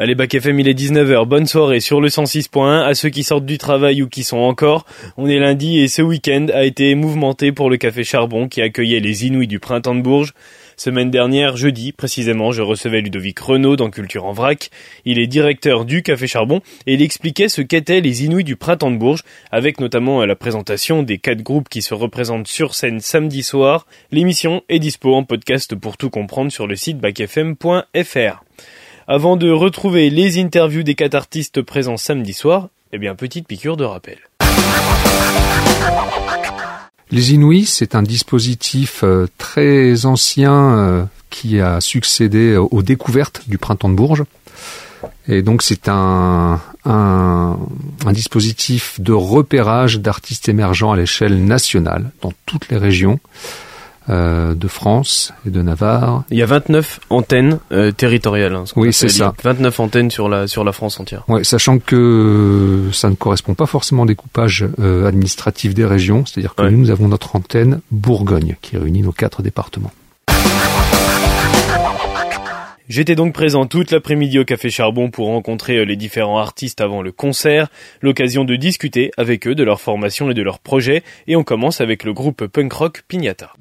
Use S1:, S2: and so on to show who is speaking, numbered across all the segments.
S1: Allez, Bac FM, il est 19h, bonne soirée sur le 106.1. À ceux qui sortent du travail ou qui sont encore, on est lundi et ce week-end a été mouvementé pour le Café Charbon qui accueillait les Inouïs du Printemps de Bourges. Semaine dernière, jeudi, précisément, je recevais Ludovic Renaud dans Culture en Vrac. Il est directeur du Café Charbon et il expliquait ce qu'étaient les Inouïs du Printemps de Bourges, avec notamment la présentation des 4 groupes qui se représentent sur scène samedi soir. L'émission est dispo en podcast pour tout comprendre sur le site bacfm.fr. Avant de retrouver les interviews des 4 artistes présents samedi soir, petite piqûre de rappel.
S2: Les Inouïs, c'est un dispositif très ancien qui a succédé aux découvertes du Printemps de Bourges. Et donc c'est un dispositif de repérage d'artistes émergents à l'échelle nationale, dans toutes les régions de France et de Navarre.
S1: Il y a 29 antennes territoriales.
S2: Oui, c'est ça.
S1: 29 antennes sur la France entière.
S2: Oui, sachant que ça ne correspond pas forcément au découpage administratif des régions. C'est-à-dire que nous avons notre antenne Bourgogne qui réunit nos 4 départements.
S1: J'étais donc présent toute l'après-midi au Café Charbon pour rencontrer les différents artistes avant le concert, l'occasion de discuter avec eux de leur formation et de leurs projets, et on commence avec le groupe punk rock Pignata.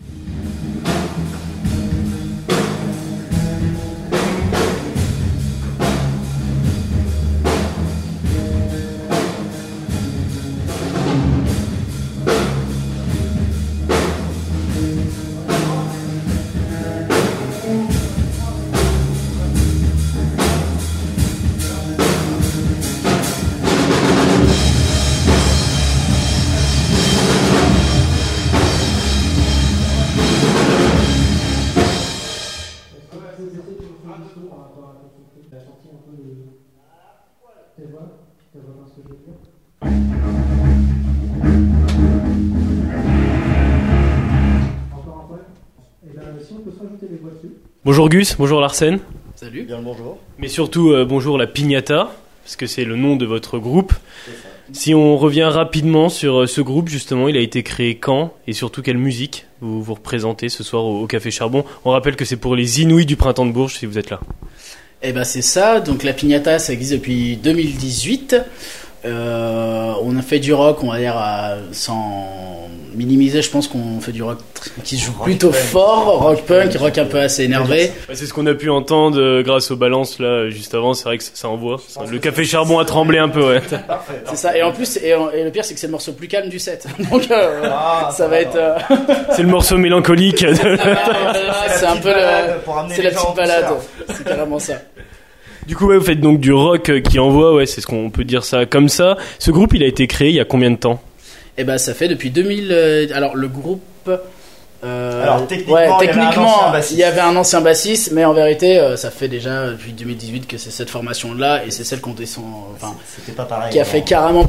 S1: Bonjour Gus, bonjour Larsen.
S3: Salut. Bien le bonjour.
S1: Mais surtout bonjour la Pignata, parce que c'est le nom de votre groupe. Si on revient rapidement sur ce groupe, justement, il a été créé quand et surtout quelle musique vous représentez ce soir au Café Charbon. On rappelle que c'est pour les Inouïs du Printemps de Bourges si vous êtes là.
S3: C'est ça, donc la Pignata ça existe depuis 2018. On a fait du rock, on va dire, sans minimiser, je pense qu'on fait du rock qui se joue plutôt fort, rock punk, rock un peu assez énervé.
S1: C'est ce qu'on a pu entendre grâce aux balances là juste avant, c'est vrai que ça envoie. Le Café Charbon a tremblé un peu, ouais.
S3: C'est ça, et en plus, et le pire c'est que c'est le morceau plus calme du set, donc ça va être...
S1: C'est le morceau mélancolique.
S3: C'est un peu c'est la petite balade, c'est carrément ça.
S1: Du coup, vous faites donc du rock qui envoie, c'est ce qu'on peut dire ça comme ça. Ce groupe, il a été créé il y a combien de temps ?
S3: Ça fait depuis 2000... alors, le groupe...
S4: techniquement,
S3: il y avait un ancien bassiste, mais en vérité, ça fait déjà depuis 2018 que c'est cette formation-là, et c'est celle qu'on descend...
S4: c'était pas pareil.
S3: Qui a fait carrément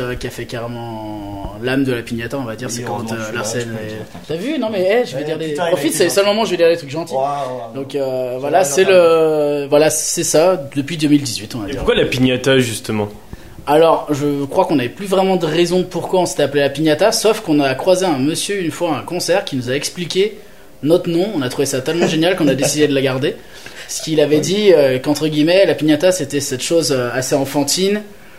S3: l'âme de la Pignata, on va dire, c'est quand Larsen... T'as vu ? Non mais, je vais dire des... Profite, c'est le seul moment où je vais dire des trucs gentils. Donc voilà, c'est ça, depuis 2018, on va dire.
S1: Et pourquoi la Pignata, justement ?
S3: Alors, je crois qu'on n'avait plus vraiment de raison de pourquoi on s'était appelé la Pignata, sauf qu'on a croisé un monsieur une fois à un concert qui nous a expliqué notre nom. On a trouvé ça tellement génial qu'on a décidé de la garder. Ce qu'il avait dit qu'entre guillemets, la Pignata c'était cette chose assez enfantine.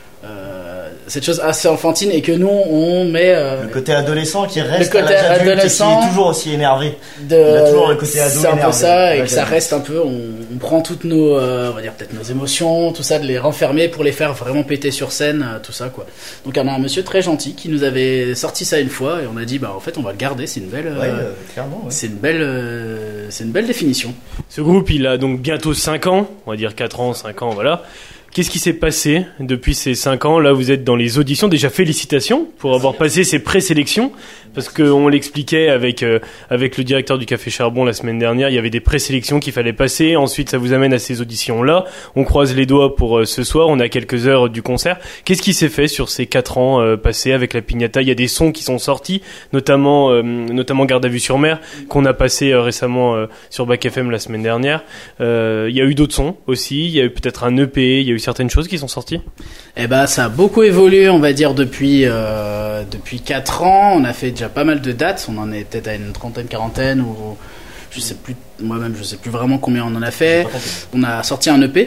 S3: Et que nous on met
S4: le côté adolescent qui reste
S3: le côté
S4: à l'âge adulte et qui est toujours aussi énervé. Il a toujours le côté ado énervé.
S3: C'est un peu ça, et que ça reste un peu, on prend toutes nos on va dire peut-être nos émotions, tout ça, de les renfermer pour les faire vraiment péter sur scène, tout ça quoi. Donc on a un monsieur très gentil qui nous avait sorti ça une fois et on a dit en fait on va le garder, c'est une belle
S4: clairement,
S3: c'est une belle définition.
S1: Ce groupe, il a donc bientôt 5 ans, on va dire 4 ans, 5 ans, voilà. Qu'est-ce qui s'est passé depuis ces 5 ans ? Là, vous êtes dans les auditions. Déjà, félicitations pour avoir passé ces présélections. Parce qu'on l'expliquait avec le directeur du Café Charbon la semaine dernière. Il y avait des présélections qu'il fallait passer. Ensuite, ça vous amène à ces auditions-là. On croise les doigts pour ce soir. On a quelques heures du concert. Qu'est-ce qui s'est fait sur ces 4 ans passés avec la Pignata ? Il y a des sons qui sont sortis, notamment Garde à vue sur mer, qu'on a passé récemment sur Bac FM la semaine dernière. Il y a eu d'autres sons aussi. Il y a eu peut-être un EP. Il y a eu certaines choses qui sont sorties ?
S3: Ça a beaucoup évolué, on va dire, depuis 4 ans. On a fait déjà pas mal de dates. On en est peut-être à une trentaine, quarantaine, ou je sais plus, moi-même, je sais plus vraiment combien on en a fait. On a sorti un EP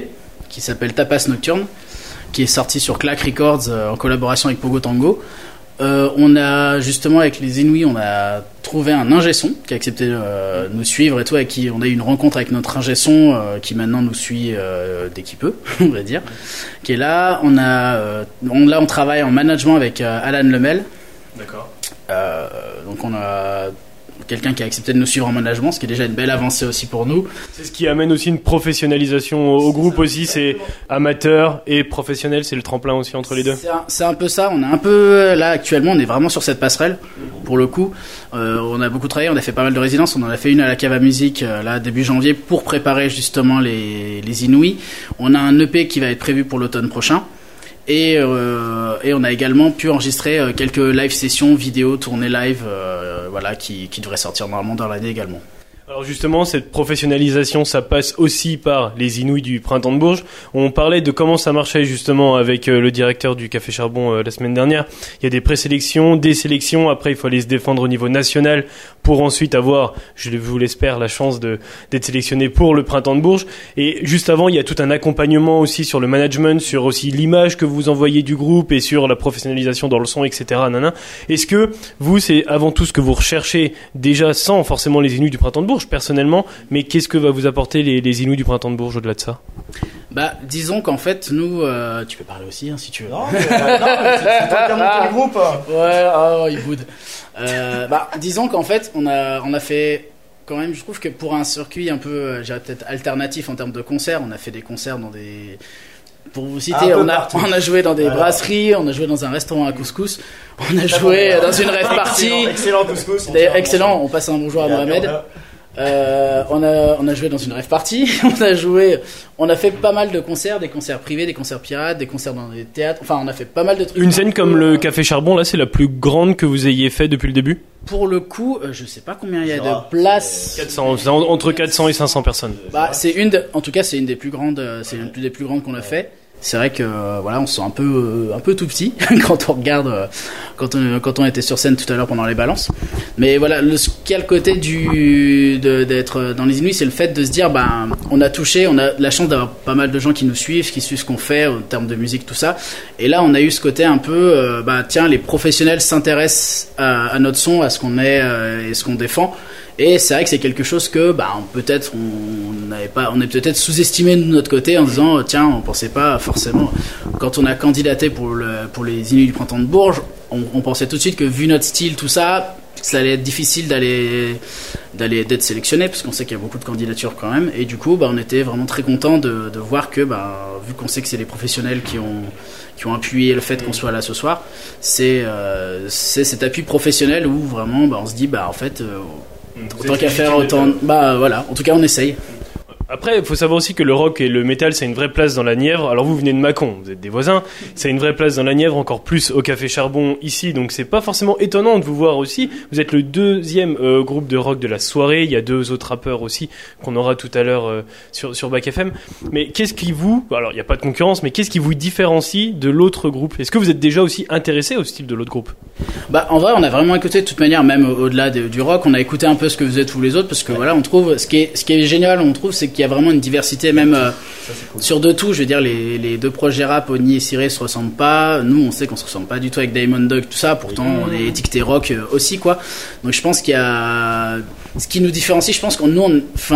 S3: qui s'appelle Tapas Nocturne, qui est sorti sur Clack Records en collaboration avec Pogo Tango. On a justement avec les Inouïs, on a trouvé un ingé son qui a accepté de nous suivre et tout, avec qui on a eu une rencontre avec notre ingé son qui maintenant nous suit dès qu'il peut, on va dire, qui est là. On travaille en management avec Alan Lemel.
S1: D'accord.
S3: Donc on a quelqu'un qui a accepté de nous suivre en management, ce qui est déjà une belle avancée aussi pour nous.
S1: C'est ce qui amène aussi une professionnalisation au groupe aussi, c'est amateur et professionnel, c'est le tremplin aussi entre les deux.
S3: C'est un peu ça, on est un peu là actuellement, on est vraiment sur cette passerelle pour le coup. On a beaucoup travaillé, on a fait pas mal de résidences, on en a fait une à la Cave à Musique là début janvier pour préparer justement les Inouïs. On a un EP qui va être prévu pour l'automne prochain. Et on a également pu enregistrer quelques live sessions vidéo tournées live qui devraient sortir normalement dans l'année également.
S1: Alors justement, cette professionnalisation, ça passe aussi par les Inouïs du Printemps de Bourges. On parlait de comment ça marchait justement avec le directeur du Café Charbon la semaine dernière. Il y a des présélections, des sélections, après il faut aller se défendre au niveau national pour ensuite avoir, je vous l'espère, la chance d'être sélectionné pour le Printemps de Bourges. Et juste avant, il y a tout un accompagnement aussi sur le management, sur aussi l'image que vous envoyez du groupe et sur la professionnalisation dans le son, etc. Nana. Est-ce que vous, c'est avant tout ce que vous recherchez déjà sans forcément les Inouïs du Printemps de Bourges personnellement, mais qu'est-ce que va vous apporter les Inouïs du Printemps de Bourges au-delà de ça?
S3: Disons qu'en fait, nous, tu peux parler aussi si tu veux.
S4: Non, c'est toi qui as monté le groupe.
S3: Ouais, il boude. Disons qu'en fait, on a fait quand même, je trouve que pour un circuit un peu, j'irais peut-être alternatif en termes de concerts, on a fait des concerts dans des... Pour vous citer, on a joué dans des brasseries, on a joué dans un restaurant à couscous, on a joué dans une rave party.
S4: Excellent couscous.
S3: D'ailleurs, excellent, on passe un bonjour à Mohamed. On a joué dans une rave party, on a fait pas mal de concerts, des concerts privés, des concerts pirates, des concerts dans des théâtres, enfin on a fait pas mal de trucs.
S1: Une scène comme le Café Charbon, là c'est la plus grande que vous ayez fait depuis le début?
S3: Pour le coup, je sais pas combien il y a de places.
S1: 400, entre 400 et 500 personnes.
S3: C'est en tout cas c'est une des plus grandes, qu'on a fait. C'est vrai que on se sent un peu tout petit quand on regarde quand on était sur scène tout à l'heure pendant les balances. Mais voilà, ce qu'il y a le côté d'être dans les Inouïs, c'est le fait de se dire on a la chance d'avoir pas mal de gens qui nous suivent, qui suivent ce qu'on fait en termes de musique, tout ça. Et là, on a eu ce côté un peu les professionnels s'intéressent à notre son, à ce qu'on est et ce qu'on défend. Et c'est vrai que c'est quelque chose que peut-être on est peut-être sous-estimé de notre côté en disant on pensait pas forcément, quand on a candidaté pour les Inouïs du Printemps de Bourges, on pensait tout de suite que vu notre style, tout ça allait être difficile d'être sélectionné, parce qu'on sait qu'il y a beaucoup de candidatures quand même. Et du coup on était vraiment très content de voir que vu qu'on sait que c'est les professionnels qui ont appuyé le fait qu'on soit là ce soir, c'est cet appui professionnel où vraiment on se dit en fait autant qu'à faire autant, en tout cas on essaye.
S1: Après, il faut savoir aussi que le rock et le métal, c'est une vraie place dans la Nièvre. Alors vous venez de Mâcon, vous êtes des voisins, c'est une vraie place dans la Nièvre, encore plus au Café Charbon ici, donc c'est pas forcément étonnant de vous voir aussi. Vous êtes le deuxième groupe de rock de la soirée, il y a 2 autres rappeurs aussi qu'on aura tout à l'heure sur Bac FM. Mais qu'est-ce qui alors il n'y a pas de concurrence, mais qu'est-ce qui vous différencie de l'autre groupe? Est-ce que vous êtes déjà aussi intéressé au style de l'autre groupe?
S3: En vrai, on a vraiment écouté de toute manière, même au-delà du rock, on a écouté un peu ce que faisaient tous les autres, parce que on trouve, ce qui est génial, on trouve, c'est qu'il y a vraiment une diversité, même cool. Sur de tout. Je veux dire, les 2 projets rap, Oni et Ciré, se ressemblent pas. Nous, on sait qu'on se ressemble pas du tout avec Diamond Dog, tout ça. Pourtant, on est étiqueté rock aussi, quoi. Donc, je pense qu'il y a ce qui nous différencie. Je pense qu'on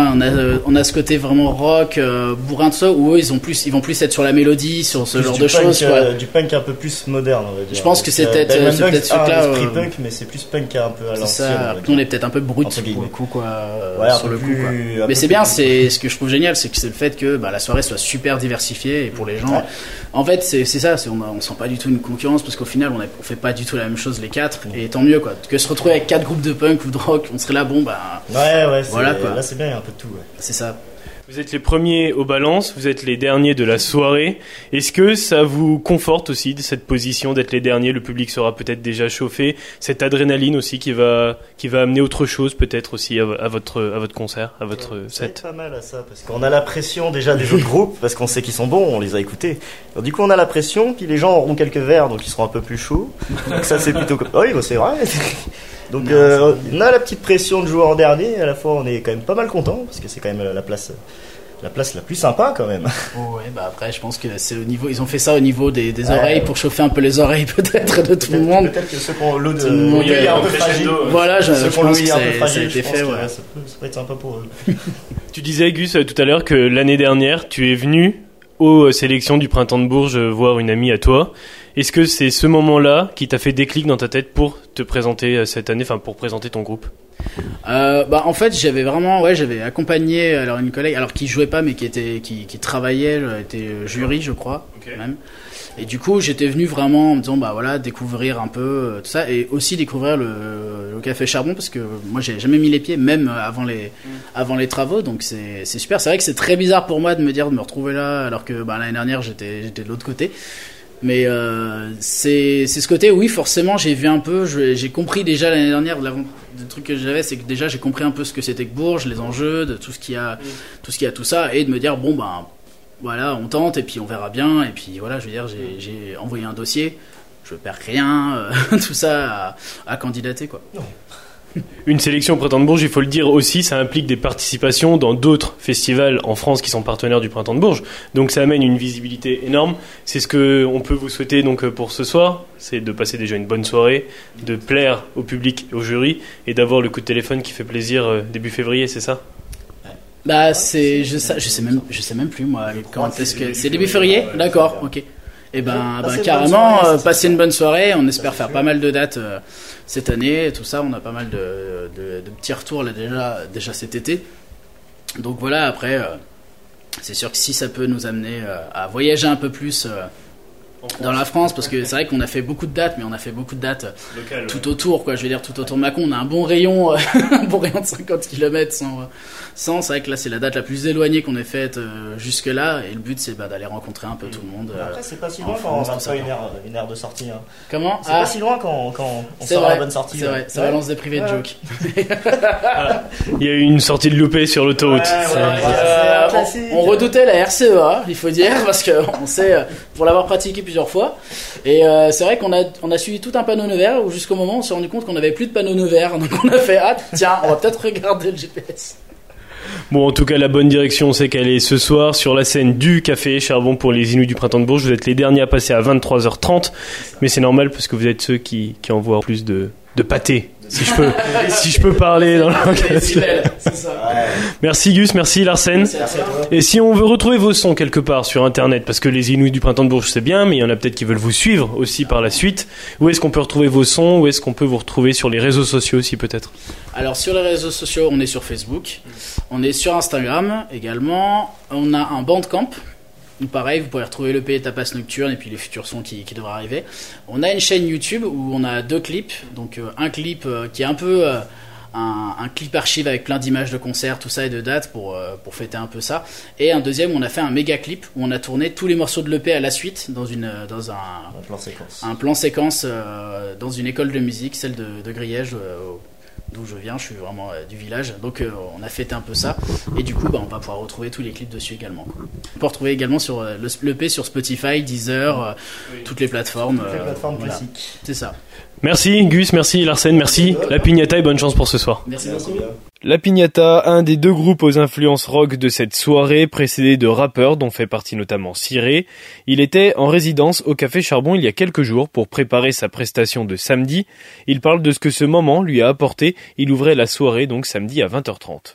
S3: on a ce côté vraiment rock, bourrin de ça, où eux, ils vont plus être sur la mélodie, sur ce genre de choses, quoi.
S4: Du punk un peu plus moderne, on va dire.
S3: Je pense que c'est peut-être ce truc-là.
S4: Esprit punk, mais c'est plus punk un peu à l'ancienne.
S3: Nous, on est peut-être un peu brut pour le coup, quoi. Sur le coup, quoi. Mais c'est bien, c'est ce que je trouve génial, c'est le fait que la soirée soit super diversifiée, et pour les gens, en fait c'est ça, on sent pas du tout une concurrence, parce qu'au final on fait pas du tout la même chose les 4, et tant mieux, quoi, que se retrouver avec 4 groupes de punk ou de rock, on serait là, voilà, quoi.
S4: Là c'est bien, il y a un peu de tout,
S3: c'est ça.
S1: Vous êtes les premiers aux balances, vous êtes les derniers de la soirée. Est-ce que ça vous conforte aussi de cette position d'être les derniers? Le public sera peut-être déjà chauffé. Cette adrénaline aussi qui va amener autre chose peut-être aussi à votre concert, à votre set.
S4: C'est pas mal à ça, parce qu'on a la pression déjà des autres groupes, parce qu'on sait qu'ils sont bons, on les a écoutés. Alors, du coup on a la pression, puis les gens auront quelques verres, donc ils seront un peu plus chauds. Donc ça c'est plutôt... Oui, c'est vrai. Donc on a la petite pression de jouer en dernier, et à la fois on est quand même pas mal content, parce que c'est quand même la place la place la plus sympa quand même.
S3: Ouais, bah après, je pense que c'est au niveau. Ils ont fait ça au niveau des oreilles pour chauffer un peu les oreilles peut-être de tout le monde.
S4: Peut-être que ceux qui ont l'eau de
S3: monde
S4: est un peu fragile.
S3: Voilà, je
S4: Ceux qui ont
S3: pense
S4: l'ouïe
S3: que
S4: un peu fragile,
S3: ça a été fait. Ouais.
S4: Ça peut être sympa pour eux.
S1: Tu disais, Gus, tout à l'heure que l'année dernière, tu es venu aux sélections du Printemps de Bourges voir une amie à toi. Est-ce que c'est ce moment-là qui t'a fait déclic dans ta tête pour te présenter cette année, enfin pour présenter ton groupe?
S3: Bah en fait j'avais accompagné alors une collègue alors qui jouait pas mais qui travaillait, était jury je crois même. Et du coup j'étais venu vraiment en me disant bah voilà découvrir un peu tout ça et aussi découvrir le café Charbon parce que moi j'ai jamais mis les pieds même avant les travaux donc c'est super. C'est vrai que c'est très bizarre pour moi de me retrouver là alors que bah, l'année dernière j'étais de l'autre côté. Mais c'est ce côté, oui, forcément, j'ai vu un peu, j'ai compris déjà l'année dernière, le truc que j'avais, c'est que déjà j'ai compris un peu ce que c'était que Bourges, les enjeux, de tout ce qu'il y a, tout ça, et de me dire, bon, ben, voilà, on tente, et puis on verra bien, et puis voilà, je veux dire, j'ai envoyé un dossier, je perds rien, tout ça à candidater, quoi. Non.
S1: Une sélection au Printemps de Bourges, il faut le dire aussi, ça implique des participations dans d'autres festivals en France qui sont partenaires du Printemps de Bourges. Donc ça amène une visibilité énorme. C'est ce que on peut vous souhaiter donc pour ce soir, c'est de passer déjà une bonne soirée, de plaire au public, au jury et d'avoir le coup de téléphone qui fait plaisir début février, c'est ça?
S3: Bah je sais même plus moi quand est-ce que c'est début février? D'accord, OK. Et ben carrément passer une bonne soirée, on espère faire pas mal de dates cette année, tout ça, on a pas mal de petits retours là déjà cet été. Donc voilà, après c'est sûr que si ça peut nous amener à voyager un peu plus dans la France, parce que c'est vrai qu'on a fait beaucoup de dates, mais on a fait beaucoup de dates locales, tout autour, quoi. Je veux dire, tout autour de Mâcon, on a un bon rayon, de 50 km sans. C'est vrai que là, c'est la date la plus éloignée qu'on ait faite jusque-là, et le but, c'est d'aller rencontrer un peu tout le monde.
S4: Après, c'est pas si loin quand on n'a pas une aire de sortie. Hein.
S3: Comment?
S4: C'est pas si loin quand on sort à la bonne sortie.
S3: C'est vrai, ça balance des privés de joke.
S1: Il y a eu une sortie de loupé sur l'autoroute.
S3: On redoutait la RCEA, il faut dire, parce qu'on sait, pour l'avoir pratiqué plusieurs fois. Et c'est vrai qu'on a suivi tout un panneau vert où jusqu'au moment on s'est rendu compte qu'on n'avait plus de panneau vert. Donc on a fait tiens, on va peut-être regarder le GPS.
S1: Bon, en tout cas, la bonne direction, c'est qu'elle est ce soir sur la scène du Café Charbon pour les Inuits du Printemps de Bourges. Vous êtes les derniers à passer à 23h30, mais c'est normal parce que vous êtes ceux qui envoient plus de pâté. Si je peux parler dans le langage. Merci Gus, merci Larsen.
S3: Merci.
S1: Et si on veut retrouver vos sons quelque part sur internet, parce que les Inuits du Printemps de Bourges c'est bien, mais il y en a peut-être qui veulent vous suivre aussi par la suite. Où est-ce qu'on peut retrouver vos sons? Où est-ce qu'on peut vous retrouver sur les réseaux sociaux aussi peut-être?
S3: Alors sur les réseaux sociaux, on est sur Facebook, on est sur Instagram également, on a un Bandcamp. Pareil, vous pourrez retrouver l'EP Tapas Nocturne et puis les futurs sons qui devraient arriver. On a une chaîne YouTube où on a 2 clips. Donc un clip qui est un peu un clip archive avec plein d'images de concerts, tout ça et de dates pour fêter un peu ça. Et un deuxième où on a fait un méga clip où on a tourné tous les morceaux de l'EP à la suite dans un plan séquence dans une école de musique, celle de Griège. D'où je viens, je suis vraiment du village, donc on a fêté un peu ça, et du coup on va pouvoir retrouver tous les clips dessus également. On peut retrouver également sur l'EP sur Spotify, Deezer, toutes les plateformes.
S4: Classiques.
S3: C'est ça.
S1: Merci Gus, merci Larsen, merci La Pignata et bonne chance pour ce soir.
S3: Merci beaucoup.
S1: La Pignata, un des 2 groupes aux influences rock de cette soirée, précédé de rappeurs dont fait partie notamment Ciré. Il était en résidence au Café Charbon il y a quelques jours pour préparer sa prestation de samedi. Il parle de ce que ce moment lui a apporté. Il ouvrait la soirée donc samedi à 20h30.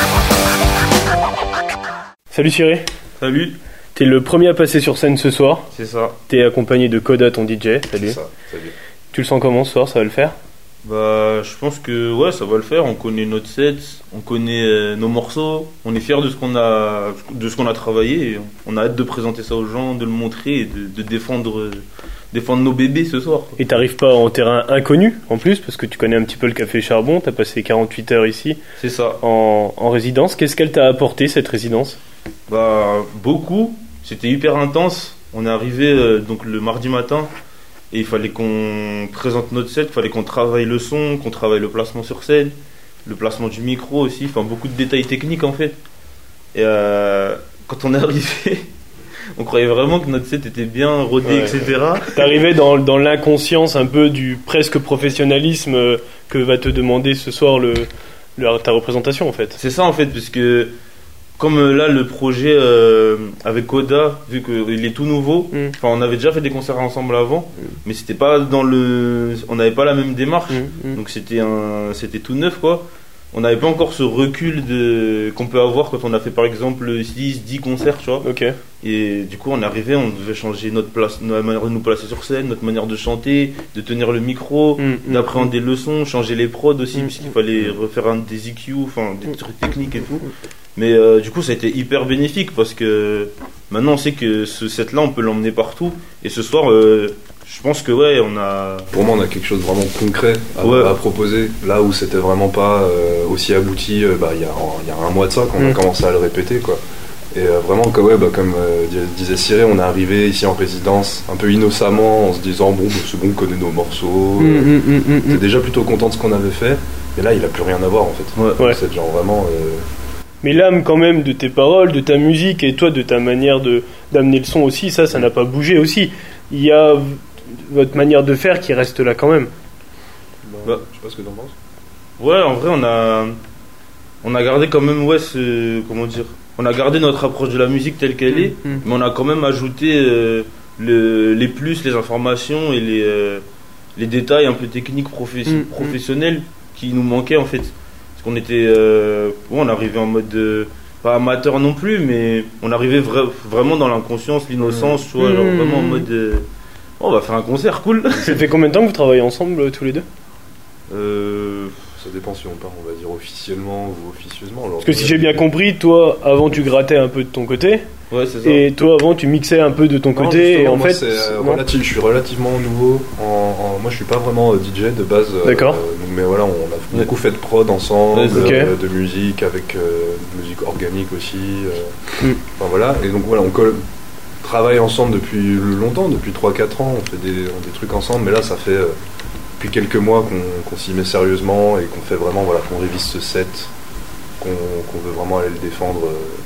S1: Salut Ciré.
S5: Salut.
S1: T'es le premier à passer sur scène ce soir.
S5: C'est ça.
S1: T'es accompagné de Koda, ton DJ. Salut.
S5: C'est ça. Salut.
S1: Tu le sens comment ce soir, ça va le faire?
S5: Bah, je pense que ouais, ça va le faire. On connaît notre set, on connaît nos morceaux. On est fiers de ce qu'on a travaillé. Et on a hâte de présenter ça aux gens, de le montrer et de défendre nos bébés ce soir.
S1: Et t'arrives pas en terrain inconnu en plus, parce que tu connais un petit peu le Café Charbon. T'as passé 48 heures ici.
S5: C'est ça.
S1: En résidence. Qu'est-ce qu'elle t'a apporté cette résidence?
S5: Bah, beaucoup. C'était hyper intense. On est arrivé donc le mardi matin. Et il fallait qu'on présente notre set, il fallait qu'on travaille le son, qu'on travaille le placement sur scène, le placement du micro aussi, enfin beaucoup de détails techniques en fait. Et quand on est arrivé, on croyait vraiment que notre set était bien rodé, etc.
S1: T'arrivais dans l'inconscience un peu du presque professionnalisme que va te demander ce soir ta représentation en fait.
S5: C'est ça en fait, parce que comme là le projet avec Koda, vu qu'il est tout nouveau, enfin on avait déjà fait des concerts ensemble avant, mais c'était pas on n'avait pas la même démarche, donc c'était tout neuf quoi. On n'avait pas encore ce recul qu'on peut avoir quand on a fait par exemple 10 concerts, tu vois.
S1: Ok.
S5: Et du coup on est arrivé, on devait changer notre manière de nous placer sur scène, notre manière de chanter, de tenir le micro, d'appréhender le son, changer les prods aussi, puisqu'il fallait refaire des EQ, enfin des trucs techniques et tout. Mais du coup ça a été hyper bénéfique parce que maintenant on sait que ce set là on peut l'emmener partout. Et ce soir je pense que ouais, on a...
S6: Pour moi, on a quelque chose de vraiment concret à proposer. Là où c'était vraiment pas aussi abouti, il y a un mois de ça, quand on a commencé à le répéter, quoi. Et vraiment, comme disait Cyril, on est arrivé ici en résidence un peu innocemment, en se disant bon, c'est bon, on connaît nos morceaux. On était déjà plutôt content de ce qu'on avait fait. Et là, il a plus rien à voir, en fait.
S1: Ouais.
S6: C'est genre vraiment...
S1: Mais l'âme quand même de tes paroles, de ta musique et toi de ta manière d'amener le son aussi, ça n'a pas bougé aussi. Il y a votre manière de faire qui reste là quand même.
S6: Je sais pas ce que t'en penses.
S5: Ouais, en vrai on a gardé quand même comment dire, on a gardé notre approche de la musique telle qu'elle est, mais on a quand même ajouté les plus, les informations et les détails un peu techniques professionnels qui nous manquaient en fait. Parce qu'on était on arrivait en mode pas amateur non plus, mais on arrivait vraiment dans l'inconscience, l'innocence, tu vois, genre vraiment en mode on va faire un concert, cool.
S1: Ça fait combien de temps que vous travaillez ensemble tous les deux ?
S6: Ça dépend si on part, on va dire officiellement ou officieusement.
S1: Parce que si j'ai bien compris, toi avant tu grattais un peu de ton côté.
S5: Ouais, c'est ça.
S1: Et toi avant tu mixais un peu de ton côté. Et en fait,
S6: je suis relativement nouveau. Moi je suis pas vraiment DJ de base.
S1: D'accord.
S6: Mais voilà, on a beaucoup fait de prod ensemble, de musique avec musique organique aussi. Enfin voilà, et donc voilà, on travaille ensemble depuis longtemps, depuis 3-4 ans, on fait des trucs ensemble, mais là ça fait depuis quelques mois qu'on s'y met sérieusement et qu'on fait vraiment, voilà, qu'on révise ce set, qu'on veut vraiment aller le défendre.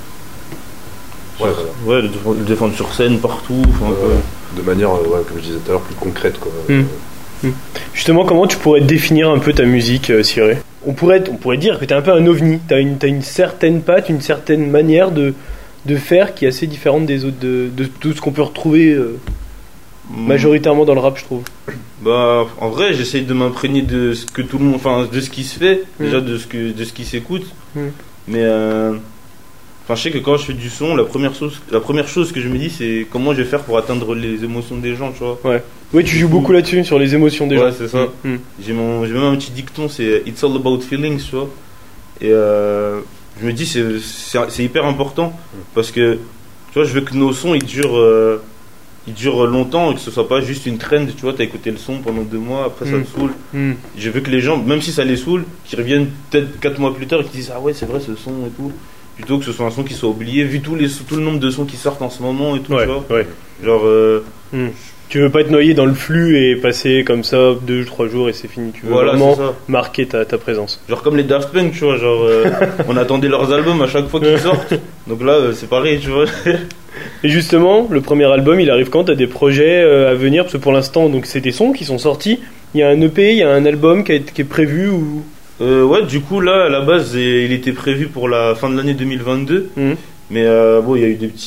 S5: Le défendre sur scène, partout.
S6: De manière, comme je disais tout à l'heure, plus concrète, quoi.
S1: Justement, comment tu pourrais définir un peu ta musique, Cyril ? On pourrait dire que tu es un peu un ovni, tu as une certaine patte, une certaine manière de faire qui est assez différente des autres, de tout ce qu'on peut retrouver majoritairement dans le rap, je trouve.
S5: Bah, en vrai, j'essaye de m'imprégner de ce que tout le monde, enfin, de ce qui se fait, déjà de ce qui s'écoute. Mais je sais que quand je fais du son, la première chose que je me dis, c'est comment je vais faire pour atteindre les émotions des gens, tu vois. Ouais.
S1: Oui, tu joues beaucoup là-dessus, sur les émotions des gens.
S5: Ouais, c'est ça. J'ai même un petit dicton, c'est It's all about feelings, tu vois. Et je me dis, c'est hyper important parce que, tu vois, je veux que nos sons ils durent longtemps et que ce soit pas juste une trend, tu vois, t'as écouté le son pendant 2 mois, après ça te saoule. Je veux que les gens, même si ça les saoule, qu'ils reviennent peut-être 4 mois plus tard et qu'ils disent ah ouais, c'est vrai ce son et tout. Plutôt que ce soit un son qui soit oublié, vu tout le nombre de sons qui sortent en ce moment et tout, tu vois. Ouais. Genre.
S1: Tu veux pas te noyer dans le flux et passer comme ça 2-3 jours et c'est fini. Tu veux vraiment marquer ta présence.
S5: Genre comme les Daft Punk, tu vois. Genre, on attendait leurs albums à chaque fois qu'ils sortent. Donc là, c'est pareil, tu vois.
S1: Et justement, le premier album, il arrive quand ? T'as des projets à venir ? Parce que pour l'instant, donc c'est des sons qui sont sortis. Il y a un EP, il y a un album qui est prévu ou...
S5: Ouais, du coup, là, à la base, il était prévu pour la fin de l'année 2022. Mais il y a eu des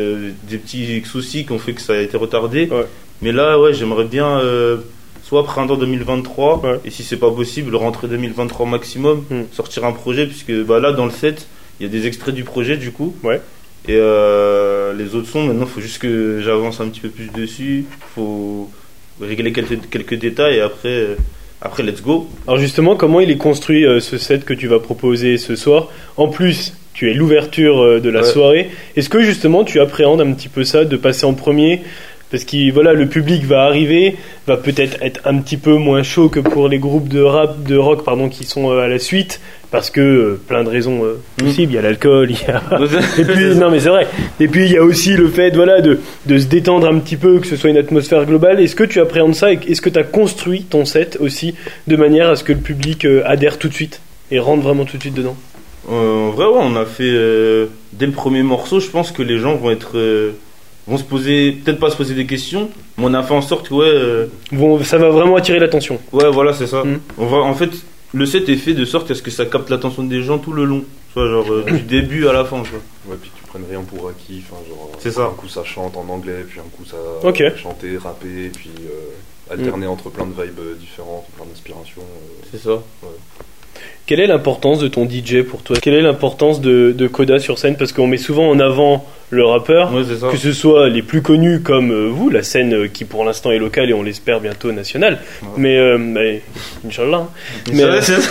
S5: petits soucis qui ont fait que ça a été retardé. Ouais. Mais là, ouais, j'aimerais bien soit printemps 2023, et si c'est pas possible, rentrée 2023 maximum, sortir un projet, puisque là, dans le set, il y a des extraits du projet, du coup. Ouais. Et les autres sons, maintenant, il faut juste que j'avance un petit peu plus dessus. Il faut régler quelques détails, et après, let's go.
S1: Alors justement, comment il est construit ce set que tu vas proposer ce soir ? En plus, tu es l'ouverture de la soirée. Est-ce que justement tu appréhendes un petit peu ça, de passer en premier ? Parce que le public va arriver, va peut-être être un petit peu moins chaud que pour les groupes de rock qui sont à la suite, parce que plein de raisons possibles. Il y a l'alcool, il y a... Et puis non mais c'est vrai. Et puis il y a aussi le fait de se détendre un petit peu, que ce soit une atmosphère globale. Est-ce que tu appréhendes ça et est-ce que tu as construit ton set aussi de manière à ce que le public adhère tout de suite et rentre vraiment tout de suite dedans ?
S5: En vrai, on a fait dès le premier morceau. Je pense que les gens vont se poser, peut-être pas se poser des questions, mais on a fait en sorte que
S1: ça va vraiment attirer l'attention.
S5: Ouais, voilà, c'est ça. En fait, le set est fait de sorte à ce que ça capte l'attention des gens tout le long. Tu vois, genre du début à la fin, tu vois.
S6: Ouais, puis tu prennes rien pour acquis, enfin, genre.
S5: C'est ça.
S6: Un coup ça chante en anglais, puis un coup ça chanter, rapper, puis alterner entre plein de vibes différentes, plein d'inspirations.
S5: C'est ça.
S6: Ouais.
S1: Quelle est l'importance de ton DJ pour toi? Quelle est l'importance de Koda sur scène? Parce qu'on met souvent en avant le rappeur, que ce soit les plus connus comme vous, la scène qui pour l'instant est locale et on l'espère bientôt nationale. Ouais. Mais Inch'Allah. Mais,
S5: c'est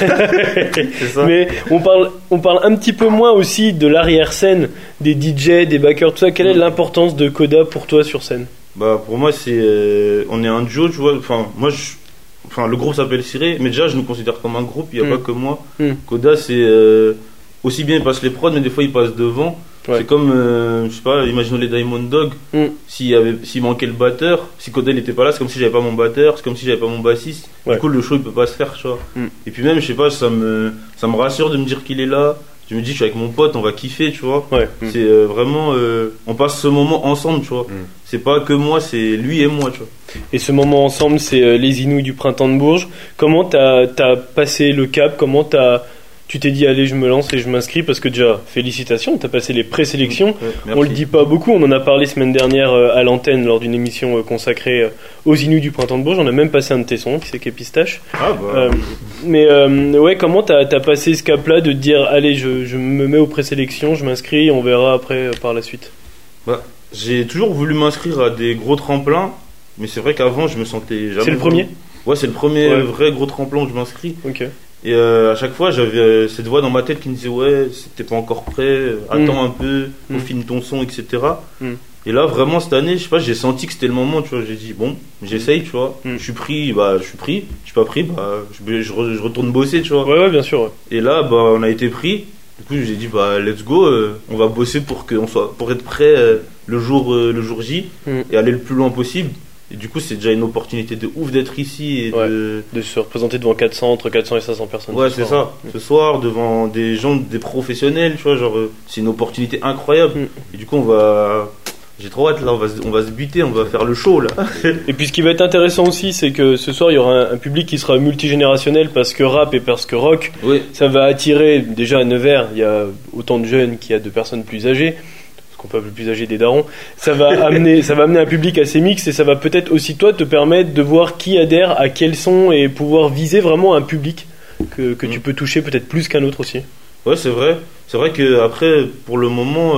S5: ça.
S1: Mais on parle un petit peu moins aussi de l'arrière-scène, des DJ, des backers, tout ça. Quelle est l'importance de Koda pour toi sur scène?
S5: Bah pour moi c'est on est un duo, tu vois. Enfin, le groupe s'appelle Ciré, mais déjà je nous considère comme un groupe, il n'y a pas que moi. Koda, c'est aussi bien il passe les prods, mais des fois il passe devant. Ouais. C'est comme, je sais pas, imaginons les Diamond Dog. S'il manquait le batteur, si Koda n'était pas là, c'est comme si j'avais pas mon batteur, c'est comme si j'avais pas mon bassiste. Ouais. Du coup, le show il peut pas se faire, tu vois. Et puis même, je sais pas, ça me rassure de me dire qu'il est là. Je me dis, je suis avec mon pote, on va kiffer, tu vois. Ouais. C'est vraiment, on passe ce moment ensemble, tu vois. C'est pas que moi, c'est lui et moi, tu vois.
S1: Et ce moment ensemble, c'est les Inouïs du Printemps de Bourges. Comment t'as passé le cap? Comment tu t'es dit, allez, je me lance et je m'inscris? Parce que déjà, félicitations, t'as passé les présélections. On le dit pas beaucoup, on en a parlé semaine dernière à l'antenne lors d'une émission consacrée aux Inouïs du Printemps de Bourges. On a même passé un de tes sons, qui c'est Képistache.
S5: Ah bah.
S1: Ouais, comment t'as passé ce cap-là de te dire, allez, je me mets aux présélections, je m'inscris, on verra après par la suite?
S5: Bah, j'ai toujours voulu m'inscrire à des gros tremplins, mais c'est vrai qu'avant, je me sentais jamais.
S1: C'est le premier?
S5: Ouais, c'est le premier vrai gros tremplin où je m'inscris.
S1: Ok.
S5: Et à chaque fois, j'avais cette voix dans ma tête qui me disait ouais, t'es pas encore prêt, attends un peu, peaufine ton son, etc. Et là, vraiment cette année, je sais pas, j'ai senti que c'était le moment, tu vois. J'ai dit bon, j'essaye, tu vois. Je suis pris, je suis pris. Je suis pas pris, je retourne bosser, tu vois.
S1: Ouais, bien sûr. Ouais.
S5: Et là, on a été pris. Du coup, j'ai dit let's go, on va bosser pour être prêt le jour J et aller le plus loin possible. Et du coup, c'est déjà une opportunité de ouf d'être ici et
S1: de se représenter devant entre 400 et 500 personnes.
S5: Ouais, c'est ça. Ce soir, devant des gens, des professionnels, tu vois, genre, c'est une opportunité incroyable. Et du coup, j'ai trop hâte, là, on va se buter, on va faire le show, là.
S1: Et puis, ce qui va être intéressant aussi, c'est que ce soir, il y aura un public qui sera multigénérationnel parce que rap et parce que rock, ça va attirer, déjà à Nevers, il y a autant de jeunes qu'il y a de personnes plus âgées. Qu'on peut appeler plus âgé des darons, ça va amener un public assez mixte et ça va peut-être aussi toi te permettre de voir qui adhère à quel son et pouvoir viser vraiment un public que tu peux toucher peut-être plus qu'un autre aussi.
S5: Ouais, c'est vrai que après pour le moment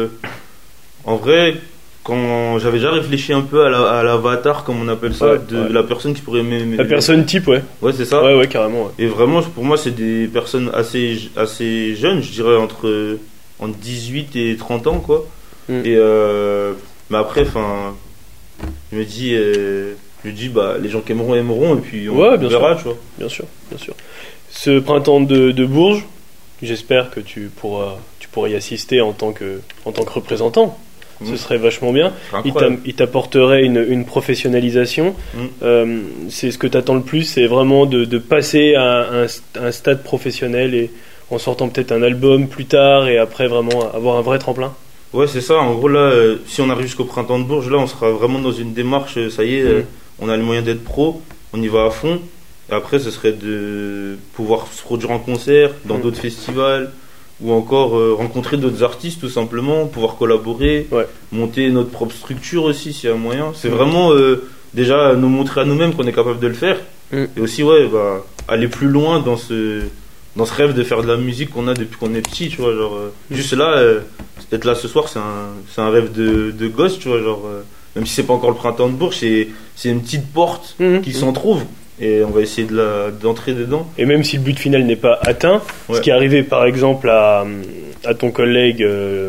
S5: en vrai quand j'avais déjà réfléchi un peu à l'avatar comme on appelle ça de la personne qui pourrait m'aimer.
S1: La personne type, ouais
S5: c'est ça.
S1: Ouais carrément. Ouais.
S5: Et vraiment pour moi c'est des personnes assez jeunes, je dirais entre 18 et 30 ans quoi. Et mais après je me dis les gens qui aimeront et puis on verra, tu vois.
S1: Bien sûr. Ce printemps de Bourges, j'espère que tu pourras y assister en tant que représentant. Ce serait vachement bien. Il t'apporterait une professionnalisation. C'est ce que t'attends le plus, c'est vraiment de passer à un stade professionnel et en sortant peut-être un album plus tard et après vraiment avoir un vrai tremplin.
S5: Ouais, c'est ça. En gros, là, si on arrive jusqu'au printemps de Bourges, là, on sera vraiment dans une démarche. Ça y est, on a les moyens d'être pro, on y va à fond. Et après, ce serait de pouvoir se produire en concert, dans d'autres festivals, ou encore rencontrer d'autres artistes, tout simplement, pouvoir collaborer, monter notre propre structure aussi, s'il y a moyen. C'est vraiment déjà nous montrer à nous-mêmes qu'on est capable de le faire. Et aussi, aller plus loin dans ce rêve de faire de la musique qu'on a depuis qu'on est petit, tu vois, genre juste là être là ce soir c'est un rêve de gosse, tu vois, genre même si c'est pas encore le printemps de Bourges, c'est une petite porte qui s'en trouve et on va essayer d'entrer dedans. Et
S1: même si le but final n'est pas atteint, ce qui est arrivé par exemple à ton collègue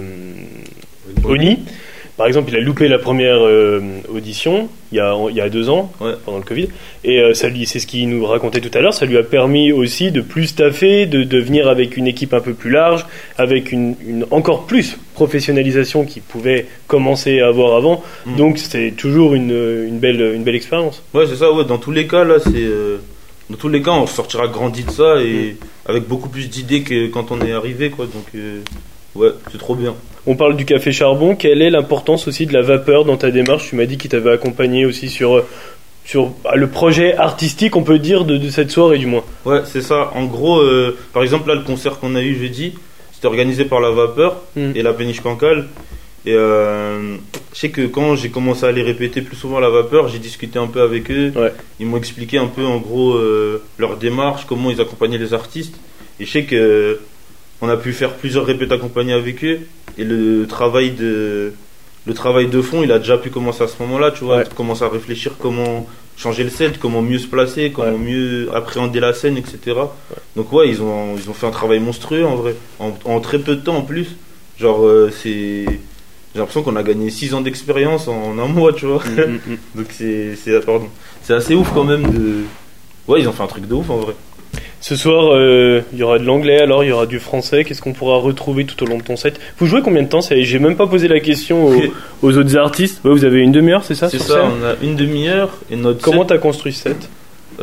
S1: Oni, par exemple, il a loupé la première audition il y a 2 ans, pendant le Covid, et c'est ce qu'il nous racontait tout à l'heure, ça lui a permis aussi de plus taffer, de venir avec une équipe un peu plus large, avec une encore plus professionnalisation qu'il pouvait commencer à avoir avant, donc c'est toujours une belle expérience.
S5: Ouais, c'est ça, dans tous les cas, là, dans tous les cas, on sortira grandi de ça, et avec beaucoup plus d'idées que quand on est arrivé, quoi, donc c'est trop bien.
S1: On parle du café charbon, quelle est l'importance aussi de la vapeur dans ta démarche? Tu m'as dit qu'il t'avait accompagné aussi sur le projet artistique, on peut dire, de cette soirée du moins.
S5: Ouais, c'est ça. En gros, par exemple, là, le concert qu'on a eu jeudi, c'était organisé par la Vapeur et la Péniche Cancale. Et je sais que quand j'ai commencé à les répéter plus souvent à la Vapeur, j'ai discuté un peu avec eux.
S1: Ouais.
S5: Ils m'ont expliqué un peu en gros leur démarche, comment ils accompagnaient les artistes. Et je sais que on a pu faire plusieurs répètes accompagnées avec eux. Et le travail de fond, il a déjà pu commencer à ce moment-là, tu vois. Commencer à réfléchir comment changer le set, comment mieux se placer, comment mieux appréhender la scène, etc. Donc ils ont fait un travail monstrueux en vrai, en très peu de temps en plus. Genre j'ai l'impression qu'on a gagné 6 ans d'expérience en un mois, tu vois. Donc c'est assez ouf quand même ils ont fait un truc de ouf en vrai.
S1: Ce soir, il y aura de l'anglais, alors il y aura du français. Qu'est-ce qu'on pourra retrouver tout au long de ton set? Vous jouez combien de temps? J'ai même pas posé la question aux autres artistes. Vous avez une demi-heure, c'est ça?
S5: C'est ça, on a une demi-heure. Et
S1: comment t'as construit ce set?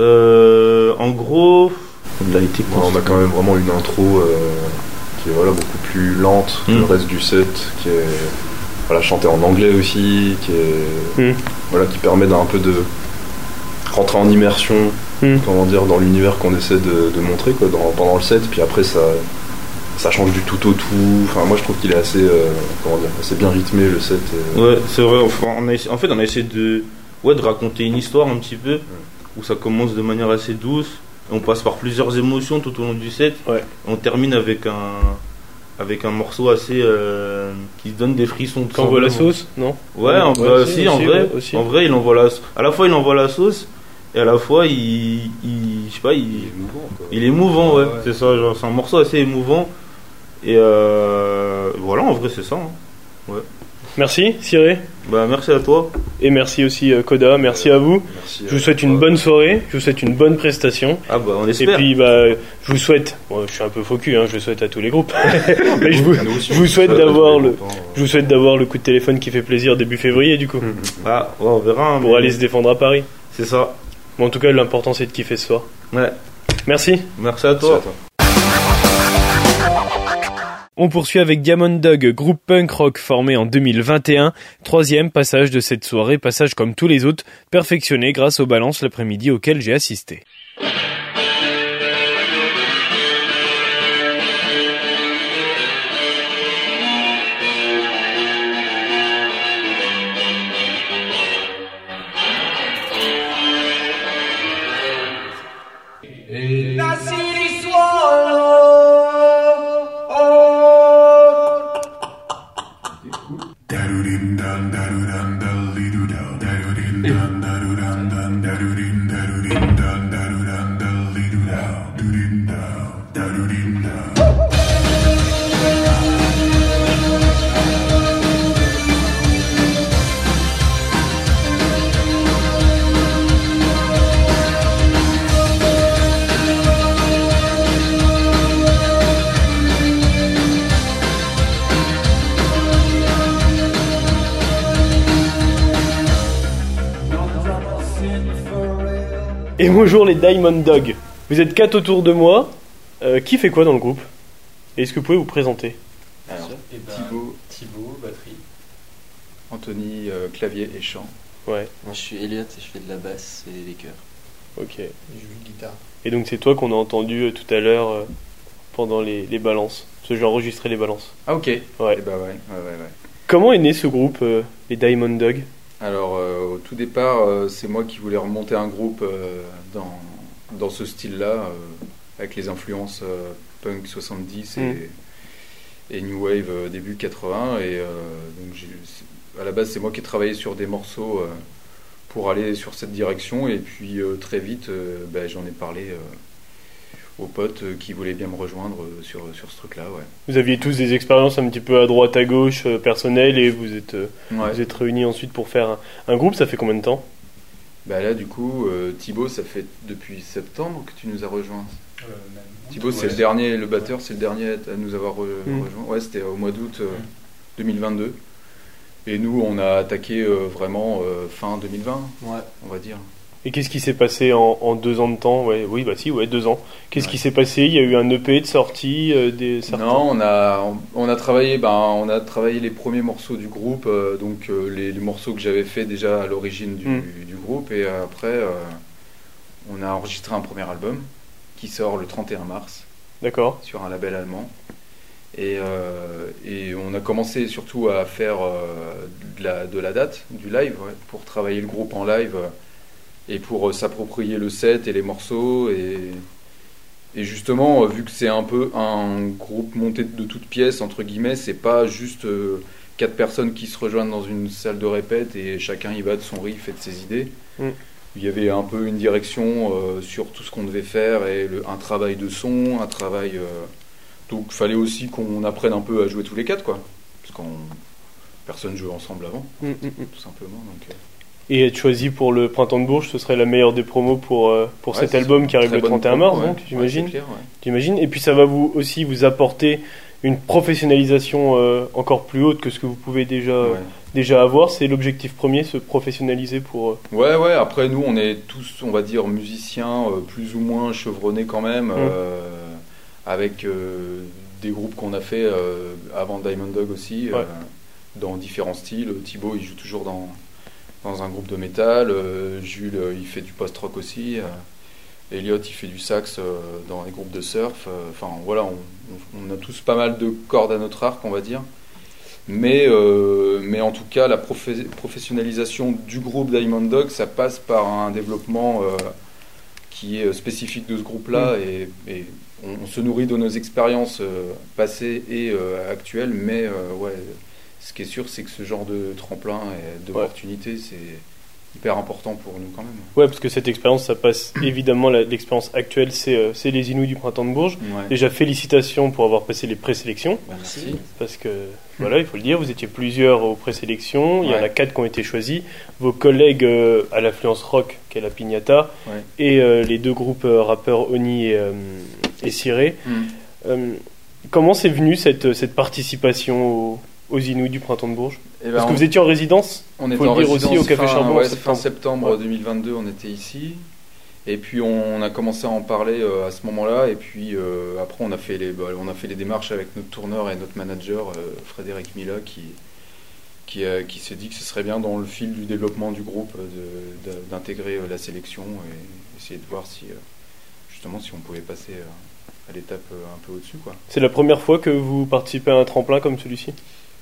S5: En gros,
S6: on a quand même vraiment une intro qui est beaucoup plus lente que le reste du set, qui est chantée en anglais aussi, qui permet d'un peu de rentrer en immersion. Comment dire, dans l'univers qu'on essaie de montrer pendant le set, puis après ça change du tout au tout. Enfin, moi je trouve qu'il est assez assez bien rythmé le set.
S5: Ouais, c'est vrai. On a essayé de raconter une histoire un petit peu où ça commence de manière assez douce, on passe par plusieurs émotions tout au long du set. On termine avec un morceau assez qui donne des frissons.
S1: Qui envoie la sauce, non?
S5: Ouais, en vrai il envoie à la fois il envoie la sauce. Et à la fois, il est émouvant, quoi. Il est émouvant, ouais. C'est ça, genre, c'est un morceau assez émouvant. Et voilà, en vrai, c'est ça. Ouais.
S1: Merci, Cyré.
S5: Merci à toi.
S1: Et merci aussi, Koda. Merci à vous.
S6: Merci
S1: je vous souhaite une bonne soirée. Je vous souhaite une bonne prestation.
S5: On espère.
S1: Et puis, je vous souhaite. Je suis un peu faux cul, je le souhaite à tous les groupes. Mais je vous souhaite d'avoir le coup de téléphone qui fait plaisir début février, du coup.
S5: On verra.
S1: Pour aller se défendre à Paris.
S5: C'est ça.
S1: Bon, en tout cas, l'important c'est de kiffer ce soir.
S5: Ouais.
S1: Merci.
S5: Merci à toi.
S1: On poursuit avec Diamond Dog, groupe punk rock formé en 2021. 3e passage de cette soirée, passage comme tous les autres, perfectionné grâce aux balances l'après-midi auxquelles j'ai assisté. Et bonjour les Diamond Dog. Vous êtes 4 autour de moi. Qui fait quoi dans le groupe? Est-ce que vous pouvez vous présenter?
S7: Alors, Thibaut, batterie. Anthony, clavier et chant.
S1: Ouais.
S8: Moi je suis Elliot et je fais de la basse et des chœurs.
S1: Ok.
S7: Et je joue de guitare.
S1: Et donc c'est toi qu'on a entendu tout à l'heure pendant les balances. Parce que j'ai enregistré les balances.
S7: Ah ok.
S1: Ouais.
S7: Et ouais.
S1: Comment est né ce groupe, les Diamond Dog?
S7: Alors au tout départ, c'est moi qui voulais remonter un groupe dans ce style-là, avec les influences punk 70 et New Wave début 80. Et donc à la base, c'est moi qui ai travaillé sur des morceaux pour aller sur cette direction. Et puis très vite, j'en ai parlé aux potes qui voulaient bien me rejoindre sur ce truc-là. Ouais.
S1: Vous aviez tous des expériences un petit peu à droite à gauche personnelles et vous êtes réunis ensuite pour faire un groupe. Ça fait combien de temps?
S7: Là du coup Thibaut, ça fait depuis septembre que tu nous as rejoints. Thibaut c'est le batteur, c'est le dernier à nous avoir rejoint. Ouais, c'était au mois d'août 2022. Et nous on a attaqué vraiment fin 2020, on va dire.
S1: Et qu'est-ce qui s'est passé en 2 ans de temps? 2 ans. Qu'est-ce qui s'est passé? Il y a eu un EP de sortie
S7: Non, on a travaillé les premiers morceaux du groupe, donc les morceaux que j'avais fait déjà à l'origine du groupe, et après on a enregistré un premier album qui sort le 31 mars.
S1: D'accord.
S7: Sur un label allemand. Et on a commencé surtout à faire de la date, du live, pour travailler le groupe en live et pour s'approprier le set et les morceaux. Et justement, vu que c'est un peu un groupe monté de toutes pièces, entre guillemets, c'est pas juste 4 personnes qui se rejoignent dans une salle de répète et chacun y va de son riff et de ses idées. Il y avait un peu une direction sur tout ce qu'on devait faire et un travail de son, un travail... donc il fallait aussi qu'on apprenne un peu à jouer tous les 4, quoi. Parce que personne jouait ensemble avant, tout simplement. Donc,
S1: Et être choisi pour le Printemps de Bourges, ce serait la meilleure des promos pour cet album qui arrive le 31 mars, donc, j'imagine. J'imagine. Et puis ça va vous apporter une professionnalisation encore plus haute que ce que vous pouvez déjà avoir. C'est l'objectif premier, se professionnaliser pour...
S7: Ouais, après nous on est tous, on va dire, musiciens plus ou moins chevronnés quand même, avec des groupes qu'on a fait avant Diamond Dog aussi, dans différents styles. Thibaut il joue toujours dans un groupe de métal, Jules il fait du post-rock aussi, Elliot il fait du sax dans les groupes de surf, enfin voilà, on a tous pas mal de cordes à notre arc, on va dire, mais en tout cas la professionnalisation du groupe Diamond Dog, ça passe par un développement qui est spécifique de ce groupe-là, et on se nourrit de nos expériences passées et actuelles, mais ce qui est sûr, c'est que ce genre de tremplin et d'opportunité, c'est hyper important pour nous quand même.
S1: Ouais, parce que cette expérience, ça passe évidemment, l'expérience actuelle, c'est les Inouïs du Printemps de Bourges. Déjà, félicitations pour avoir passé les présélections.
S7: Merci.
S1: Parce que, voilà, il faut le dire, vous étiez plusieurs aux présélections, il y en a 4 qui ont été choisis. Vos collègues à l'affluence rock, qui est la Pignata, et les 2 groupes rappeurs Oni et Ciré. Comment c'est venu cette participation aux Inouïs du Printemps de Bourges? Parce que vous étiez en résidence,
S7: on était en résidence aussi au Café Charbon. Fin septembre 2022, on était ici. Et puis on a commencé à en parler à ce moment-là. Et puis après, on a fait les démarches avec notre tourneur et notre manager, Frédéric Mila, qui s'est dit que ce serait bien dans le fil du développement du groupe d'intégrer la sélection et essayer de voir si on pouvait passer à l'étape un peu au-dessus, quoi.
S1: C'est la première fois que vous participez à un tremplin comme celui-ci?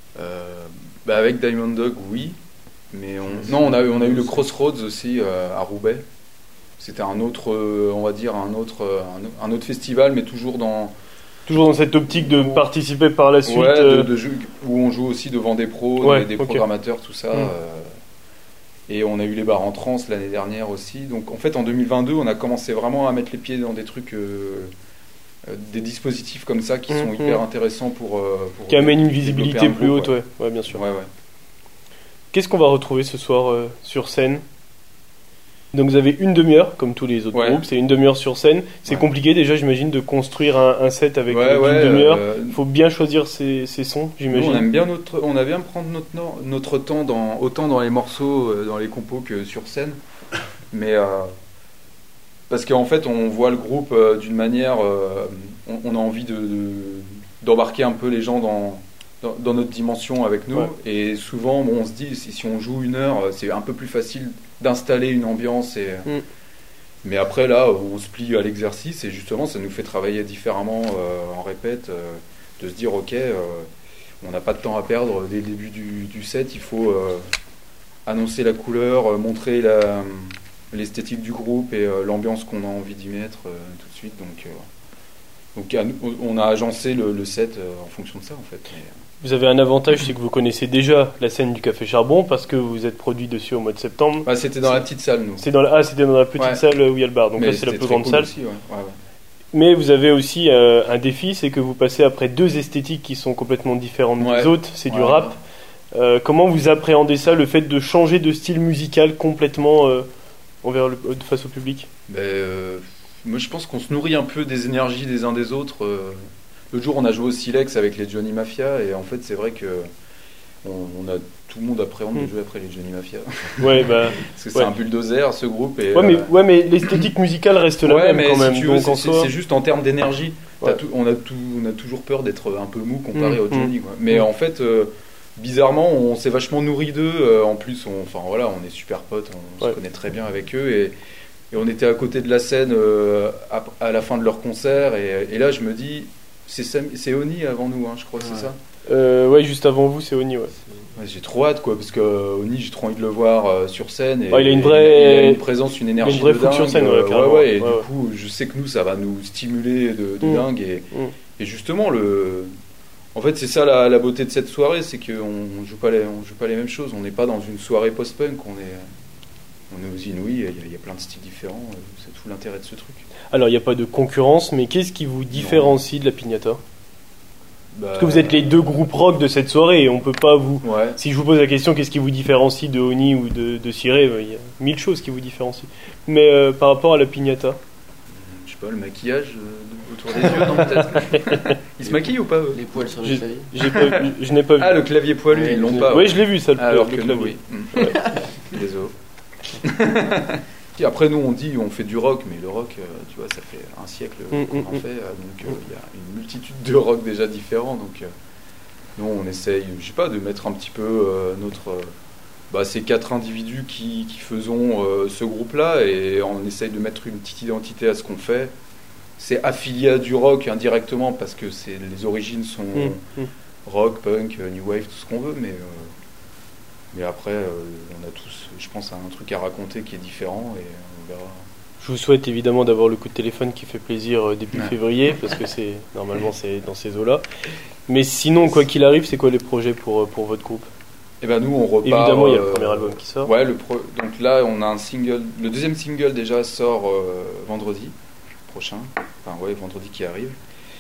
S7: Avec Diamond Dog, oui, mais on a eu le Crossroads aussi à Roubaix. C'était un autre, on va dire un autre festival, mais toujours dans
S1: cette optique de participer par la suite.
S7: De jeux où on joue aussi devant des pros, des programmateurs, tout ça. Et on a eu les bars en trance l'année dernière aussi. Donc en fait, en 2022, on a commencé vraiment à mettre les pieds dans des trucs. Des dispositifs comme ça qui sont hyper intéressants pour
S1: qui amènent une visibilité plus haute, ouais, bien sûr. Qu'est-ce qu'on va retrouver ce soir sur scène? Donc vous avez une demi-heure, comme tous les autres groupes, c'est une demi-heure sur scène. C'est compliqué déjà, j'imagine, de construire un set avec une demi-heure. Il faut bien choisir ses sons, j'imagine.
S7: Nous, on aime bien prendre notre temps autant dans les morceaux, dans les compos que sur scène. Mais parce qu'en fait, on voit le groupe d'une manière... on a envie d'embarquer un peu les gens dans notre dimension avec nous. Et souvent, on se dit, si on joue 1 heure, c'est un peu plus facile d'installer une ambiance. Mais après, là, on se plie à l'exercice. Et justement, ça nous fait travailler différemment en répète. De se dire, OK, on n'a pas de temps à perdre dès le début du set. Il faut annoncer la couleur, montrer l'esthétique du groupe et l'ambiance qu'on a envie d'y mettre tout de suite. Donc on a agencé le set en fonction de ça, en fait.
S1: Vous avez un avantage, c'est que vous connaissez déjà la scène du Café Charbon parce que vous êtes produit dessus au mois de septembre.
S7: C'était dans la petite salle, nous.
S1: C'était dans la petite salle où il y a le bar. Donc là, c'est la plus grande salle.
S7: Aussi,
S1: Mais vous avez aussi un défi, c'est que vous passez après 2 esthétiques qui sont complètement différentes des autres. C'est du rap. Comment vous appréhendez ça, le fait de changer de style musical complètement face au public?
S7: Moi, je pense qu'on se nourrit un peu des énergies des uns des autres. L'autre jour, on a joué au Silex avec les Johnny Mafia, et en fait, c'est vrai que tout le monde appréhende de jouer après les Johnny Mafia. Parce que c'est un bulldozer, ce groupe. Et,
S1: mais l'esthétique musicale reste la même quand même.
S7: Si tu veux, c'est juste en termes d'énergie. On a toujours peur d'être un peu mou comparé aux Johnny. Mais en fait, bizarrement, on s'est vachement nourri d'eux. En plus, on est super potes, on se connaît très bien avec eux. Et on était à côté de la scène à la fin de leur concert. Et là, je me dis, C'est Oni avant nous, hein, je crois, c'est ça.
S1: Ouais, juste avant vous, c'est Oni, ouais.
S7: Ouais, j'ai trop hâte, quoi, parce que Oni, j'ai trop envie de le voir sur scène. Et,
S1: il a une
S7: vraie... il a une présence, une énergie
S1: une vraie
S7: de dingue.
S1: sur scène,
S7: et
S1: ouais.
S7: Du coup, je sais que nous, ça va nous stimuler de dingue. Et justement, en fait, c'est ça la beauté de cette soirée, c'est qu'on joue pas les mêmes choses. On n'est pas dans une soirée post-punk, on est aux Inouïs, il y a plein de styles différents. C'est tout l'intérêt de ce truc.
S1: Alors, il n'y a pas de concurrence, mais qu'est-ce qui vous différencie de la Piñata ? Parce que vous êtes les deux groupes rock de cette soirée et on peut pas vous...
S7: Ouais.
S1: Si je vous pose la question, qu'est-ce qui vous différencie de Oni ou de Ciré, il y a 1000 choses qui vous différencient. Mais par rapport à la Piñata ?
S7: Je sais pas, le maquillage autour des yeux, non, peut-être. Ils se maquillent ou pas
S8: Les poils sur le clavier.
S1: Je n'ai pas vu.
S7: Ah, le clavier poilu, ils l'ont pas.
S1: Oui, je l'ai vu ça,
S7: alors
S1: le
S7: que
S1: clavier.
S7: Nous, oui. Désolé. Et après, nous, on fait du rock, mais le rock, tu vois, ça fait un siècle qu'on en fait, donc il y a une multitude de rock déjà différents, donc nous, on essaye, je sais pas, de mettre un petit peu ces 4 individus qui faisons ce groupe-là, et on essaye de mettre une petite identité à ce qu'on fait. C'est affilié à du rock indirectement, parce que les origines sont rock, punk, new wave, tout ce qu'on veut, mais après, on a tous, je pense, un truc à raconter qui est différent et on verra.
S1: Je vous souhaite évidemment d'avoir le coup de téléphone qui fait plaisir début février, parce que normalement c'est dans ces eaux-là. Mais sinon, quoi qu'il arrive, c'est quoi les projets pour votre groupe ?
S7: Et ben nous, on repart.
S1: Évidemment, il y a le premier album qui sort.
S7: Ouais, donc là, on a un single. Le deuxième single déjà sort vendredi prochain. Enfin, vendredi qui arrive.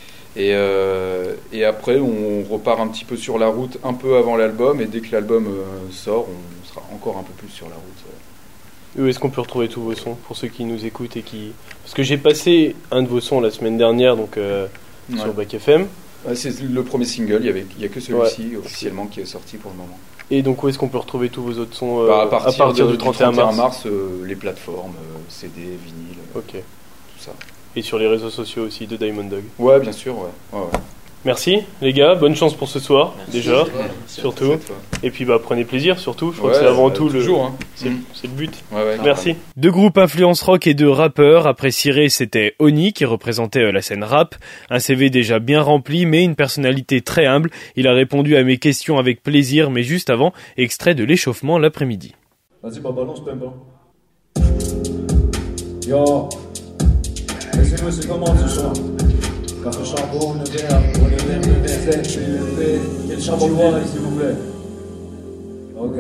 S7: Et après, on repart un petit peu sur la route un peu avant l'album, et dès que l'album sort, on sera encore un peu plus sur la route.
S1: Où est-ce qu'on peut retrouver tous vos sons, pour ceux qui nous écoutent et qui... Parce que j'ai passé un de vos sons la semaine dernière, donc sur Back FM.
S7: Ouais, c'est le premier single, il n'y a que celui-ci officiellement qui est sorti pour le moment.
S1: Et donc où est-ce qu'on peut retrouver tous vos autres sons
S7: à partir
S1: du 31 mars
S7: les plateformes, CD, vinyle, tout ça.
S1: Et sur les réseaux sociaux aussi de Diamond Dog.
S7: Ouais, bien sûr, ouais.
S1: Merci les gars, bonne chance pour ce soir.
S8: Merci.
S1: Déjà, surtout. Et puis prenez plaisir surtout, je crois que c'est avant tout c'est le but.
S7: Ouais,
S1: merci. Deux groupes influence rock et deux rappeurs. Après Ciré, c'était Oni qui représentait la scène rap. Un CV déjà bien rempli, mais une personnalité très humble. Il a répondu à mes questions avec plaisir, mais juste avant, extrait de l'échauffement l'après-midi.
S9: Vas-y, balance Pemba. Yo, laissez-moi, c'est comment ce soir? Café charbon, le verre, c'est le il y a le charbon noir, s'il vous plaît. Ok.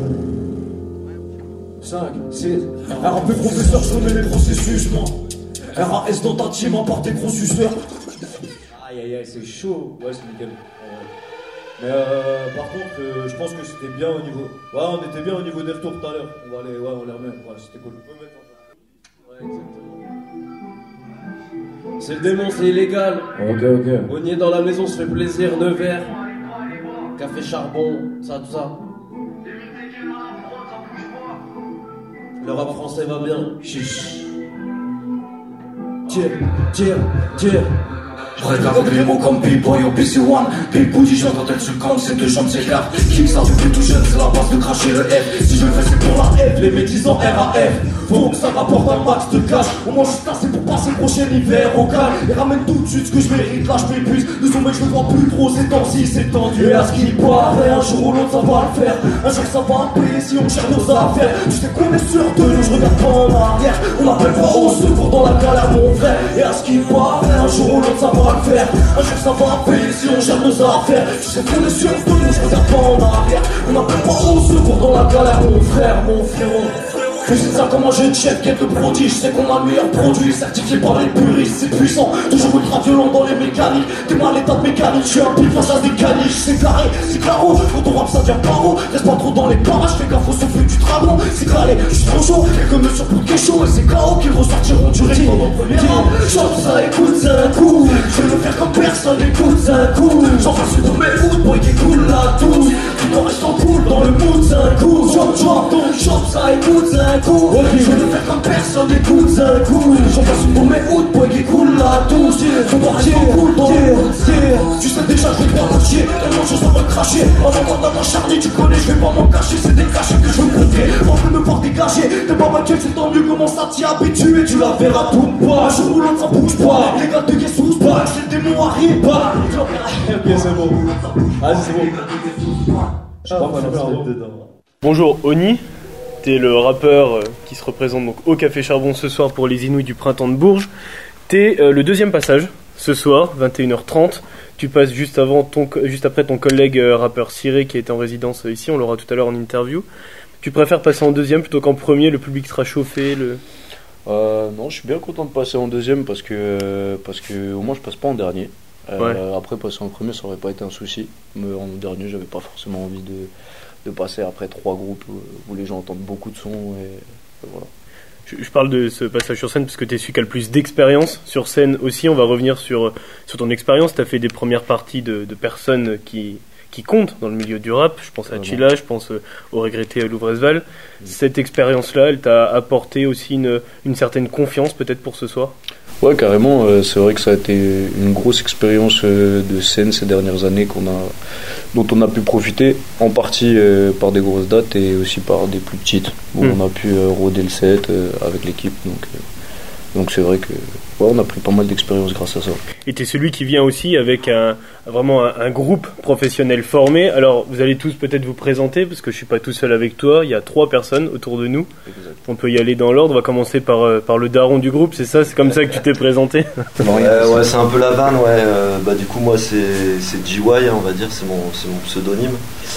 S9: 5, 6. RAP professeur, je remets les processus, moi. RAS dans ta team, à part tes gros suceurs. Aïe, c'est chaud. Ouais, c'est nickel. Mais par contre, je pense que c'était bien au niveau. Ouais, on était bien au niveau des retours tout à l'heure. On les remet. Ouais, c'était cool. Ouais, exactement.
S10: C'est le démon, c'est illégal.
S9: Ok.
S10: On y est dans la maison, se fait plaisir, 9 verres. Café charbon, ça, tout ça. Le rap français va bien. Chiche. Tire.
S9: Regarde les mots comme B-Boy ou BC1. B-Bougie, je quand elle se campe, c'est deux jambes s'écartent. Kick ça depuis tout jeune, c'est la base de cracher le F. Si je le fais, c'est pour la F, les médisants RAF. Faut que ça rapporte un max de cash. Au moins, je suis tassé pour passer le prochain hiver au calme. Et ramène tout de suite ce que je mérite, là je m'épuise. Le sommeil, je le vois plus trop, ces temps-ci, c'est tendu. Et à ce qui paraît, un jour ou l'autre, ça va le faire. Un jour, ça va payer si on cherche nos affaires. Tu sais qu'on est sûr de nous, je regarde pas en arrière. On appelle pas au secours dans la galère, mon frère. Et à ce qui paraît, un jour ou l'autre, ça va le faire. Un jour ça va payer si on gère nos affaires. Tu sais qu'on est sûr de nous, je regarde pas en arrière. On n'appelle pas au secours dans la galère, mon frère, mon frérot. Je sais ça comme un jeune chef qui est le prodige. C'est qu'on a le meilleur produit, certifié par les puristes. C'est puissant, toujours ultra violent dans les mécaniques. T'es mal l'état de mécanique, je suis un pile face à des caniches. C'est carré, c'est claro, quand on rappe ça devient paro. Reste pas trop dans les parages, fais gaffe au souffle du dragon. C'est calé, je suis trop chaud, quelques mesures pour que chaud. Et c'est KO qui ressortiront du ring pendant le premier round. Chante ça, écoute, c'est un coup. Je vais le faire comme personne, écoute, c'est un coup. J'en fasse une de mes hoods, boy qui coule la douce. Tout en restant cool dans le mood, c'est un coup. Chante, donc chante ça, écoute, c'est un coup. Je vais le faire comme personne, écoute, c'est un coup. J'en fasse une de mes hoods, boy qui coule la douce. Tout en restant cool dans le mood. Tu sais déjà que je vais pas lâcher, tellement je sens me cracher. Avant qu'on a m'acharner, tu connais, je vais pas m'en cacher. C'est des cachets que je veux compter, en train de me voir dégager. T'es pas Michael, c'est tant mieux, comment ça t'y habituer. Tu la verras tout pas, un jour ou l'autre ça bouge pas. Les gars de Guess Who's Back. pas, c'est des mots arrivent pas.
S10: Ok, c'est bon. Vas-y, c'est bon. Je sais pas quoi faire dedans.
S1: Bonjour Oni, t'es le rappeur qui se représente donc au Café Charbon ce soir pour les Inouïs du Printemps de Bourges. T'es le deuxième passage ce soir, 21h30. Tu passes juste après ton collègue rappeur Ciré qui est en résidence ici, on l'aura tout à l'heure en interview. Tu préfères passer en deuxième plutôt qu'en premier, le public sera chauffé
S11: Non, je suis bien content de passer en deuxième parce que au moins je passe pas en dernier. Après passer en premier ça aurait pas été un souci, mais en dernier j'avais pas forcément envie de passer après 3 groupes où les gens entendent beaucoup de sons et voilà.
S1: Je parle de ce passage sur scène parce que tu es celui qui a le plus d'expérience sur scène aussi. On va revenir sur ton expérience. Tu as fait des premières parties de personnes qui comptent dans le milieu du rap. Je pense à Chilla, je pense au regretté Louvrezval. Cette expérience-là, elle t'a apporté aussi une certaine confiance peut-être pour ce soir?
S11: Ouais, carrément. C'est vrai que ça a été une grosse expérience de scène ces dernières années dont on a pu profiter, en partie par des grosses dates et aussi par des plus petites, où on a pu rôder le set avec l'équipe. Donc c'est vrai que on a pris pas mal d'expérience grâce à ça.
S1: Et tu es celui qui vient aussi avec vraiment un groupe professionnel formé. Alors vous allez tous peut-être vous présenter, parce que je suis pas tout seul avec toi, il y a 3 personnes autour de nous. Exact. On peut y aller dans l'ordre, on va commencer par le daron du groupe, c'est ça? C'est comme ça que tu t'es présenté?
S12: Ouais, c'est un peu la vanne, ouais. Du coup moi c'est GY, on va dire, c'est mon pseudonyme.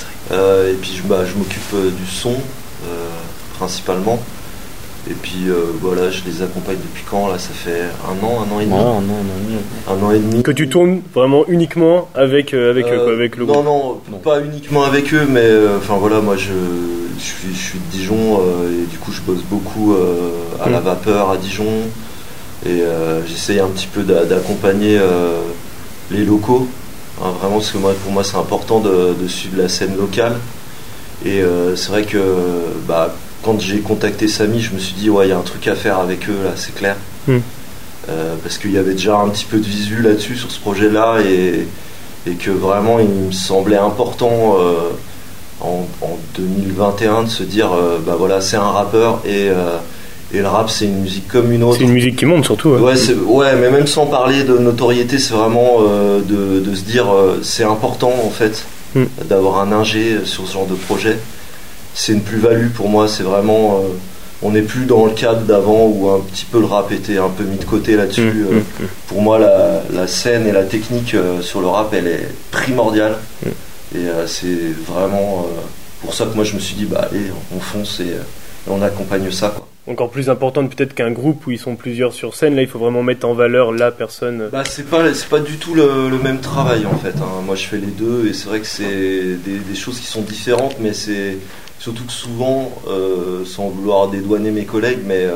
S12: Et puis je m'occupe du son principalement. Et puis voilà, je les accompagne depuis quand là? Ça fait un an et demi. Un an et demi.
S1: Que tu tournes vraiment uniquement avec eux, avec le groupe?
S12: Non, pas uniquement avec eux, mais enfin voilà, moi je suis de Dijon et du coup je bosse beaucoup à la vapeur à Dijon et j'essaye un petit peu d'accompagner les locaux, hein, vraiment parce que pour moi c'est important de suivre la scène locale et c'est vrai que quand j'ai contacté Samy, je me suis dit il y a un truc à faire avec eux là, c'est clair. Parce qu'il y avait déjà un petit peu de visu là-dessus sur ce projet-là et que vraiment il me semblait important en 2021 de se dire voilà, c'est un rappeur et le rap c'est une musique comme une autre.
S1: C'est une musique qui monte surtout.
S12: Ouais, mais même sans parler de notoriété, c'est vraiment de se dire c'est important en fait d'avoir un ingé sur ce genre de projet. C'est une plus-value pour moi, c'est vraiment on n'est plus dans le cadre d'avant où un petit peu le rap était un peu mis de côté là-dessus. Pour moi la scène et la technique sur le rap elle est primordiale et c'est vraiment pour ça que moi je me suis dit allez on fonce et on accompagne ça quoi.
S1: Encore plus important peut-être qu'un groupe où ils sont plusieurs sur scène, là il faut vraiment mettre en valeur la personne.
S12: C'est pas du tout le même travail en fait, hein. Moi je fais les deux et c'est vrai que c'est des choses qui sont différentes, mais c'est surtout que souvent, sans vouloir dédouaner mes collègues, mais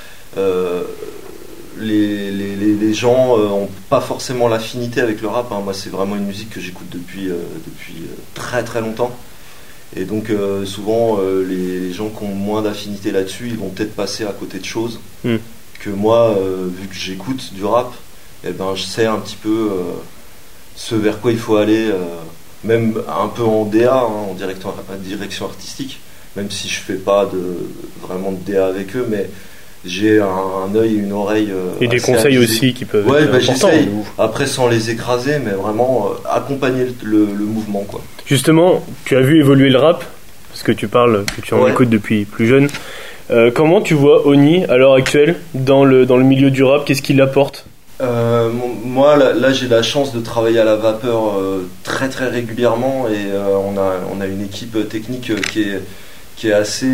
S12: les gens n'ont pas forcément l'affinité avec le rap, hein. Moi c'est vraiment une musique que j'écoute depuis très très longtemps. Et donc souvent les gens qui ont moins d'affinité là-dessus, ils vont peut-être passer à côté de choses que moi, vu que j'écoute du rap, je sais un petit peu ce vers quoi il faut aller, même un peu en DA, hein, en direction artistique, même si je fais pas vraiment de DA avec eux, mais j'ai un œil et une oreille
S1: et des conseils avisés aussi qui peuvent être importants.
S12: J'essaye, après sans les écraser, mais vraiment accompagner le mouvement quoi.
S1: Justement, tu as vu évoluer le rap, parce que tu parles, que tu en écoutes depuis plus jeune. Comment tu vois Oni à l'heure actuelle dans le milieu du rap? Qu'est-ce qu'il apporte?
S12: Moi là j'ai la chance de travailler à la vapeur très très régulièrement et on a une équipe technique qui est assez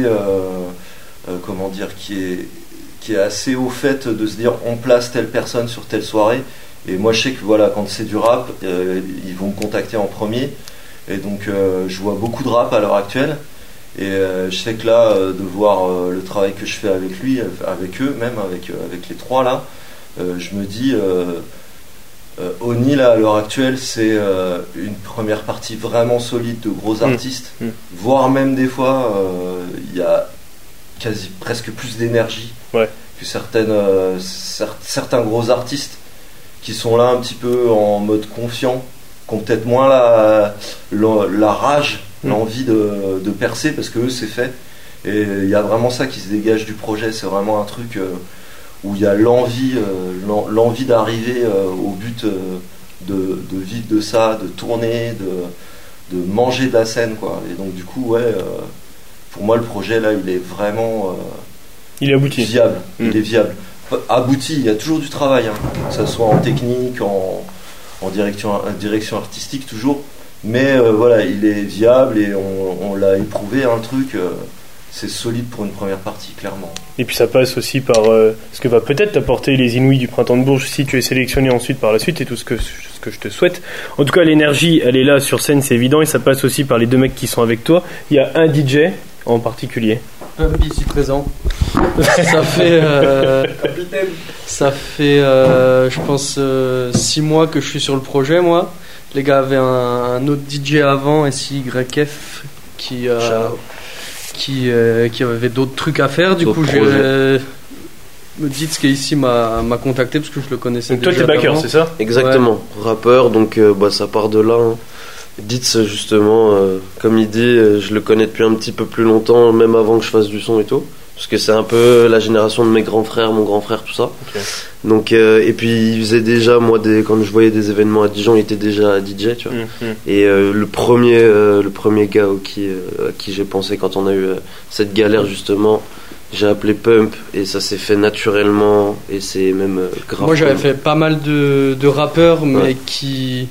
S12: qui est assez au fait de se dire on place telle personne sur telle soirée, et moi je sais que voilà, quand c'est du rap ils vont me contacter en premier, et donc je vois beaucoup de rap à l'heure actuelle et je sais que là de voir le travail que je fais avec lui, avec eux même, avec les 3 là, je me dis Oni là à l'heure actuelle c'est une première partie vraiment solide de gros artistes, voire même des fois il y a presque plus d'énergie que certains gros artistes qui sont là un petit peu en mode confiant, qui ont peut-être moins la rage, l'envie de percer, parce que eux c'est fait, et il y a vraiment ça qui se dégage du projet. C'est vraiment un truc où il y a l'envie d'arriver au but de vivre de ça, de tourner, de manger de la scène, quoi. Et donc du coup, pour moi le projet là, il est vraiment
S1: il est abouti.
S12: Viable. Il est viable. Abouti, il y a toujours du travail, hein, que ce soit en technique, en direction artistique toujours. Mais voilà, il est viable et on l'a éprouvé, un truc. C'est solide pour une première partie, clairement.
S1: Et puis ça passe aussi par ce que va peut-être t'apporter les Inouïs du Printemps de Bourges si tu es sélectionné ensuite par la suite, et tout ce que je te souhaite. En tout cas, l'énergie, elle est là sur scène, c'est évident, et ça passe aussi par les 2 mecs qui sont avec toi. Il y a un DJ en particulier.
S10: Pumpy ici présent. Ça fait je pense 6 mois que je suis sur le projet, moi. Les gars avaient un autre DJ avant, SYF, qui avait d'autres trucs à faire. Du coup, me dites qui est ici m'a contacté parce que je le connaissais.
S1: Donc toi t'es backer, c'est ça?
S13: Exactement, rappeur, donc ça part de là, hein. Dietz, justement, comme il dit, je le connais depuis un petit peu plus longtemps, même avant que je fasse du son et tout, parce que c'est un peu la génération de mes grands frères, mon grand frère, tout ça. Okay. Donc et puis il faisait déjà, moi, quand je voyais des événements à Dijon, il était déjà DJ, tu vois. Et le premier gars à qui j'ai pensé quand on a eu cette galère, justement, j'ai appelé Pump, et ça s'est fait naturellement, et c'est même grave.
S10: Moi j'avais fait pas mal de rappeurs, mais qui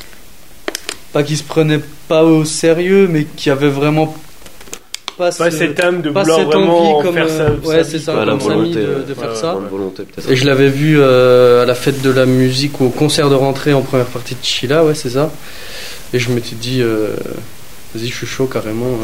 S10: se prenaient pas au sérieux, mais qui avaient vraiment pas
S1: cette âme de vouloir vraiment faire ça.
S10: Ouais, c'est ça, comme Samy de faire ça.
S13: Volonté,
S10: et je l'avais vu à la fête de la musique ou au concert de rentrée en première partie de Chila, ouais, c'est ça. Et je m'étais dit, vas-y, je suis chaud carrément.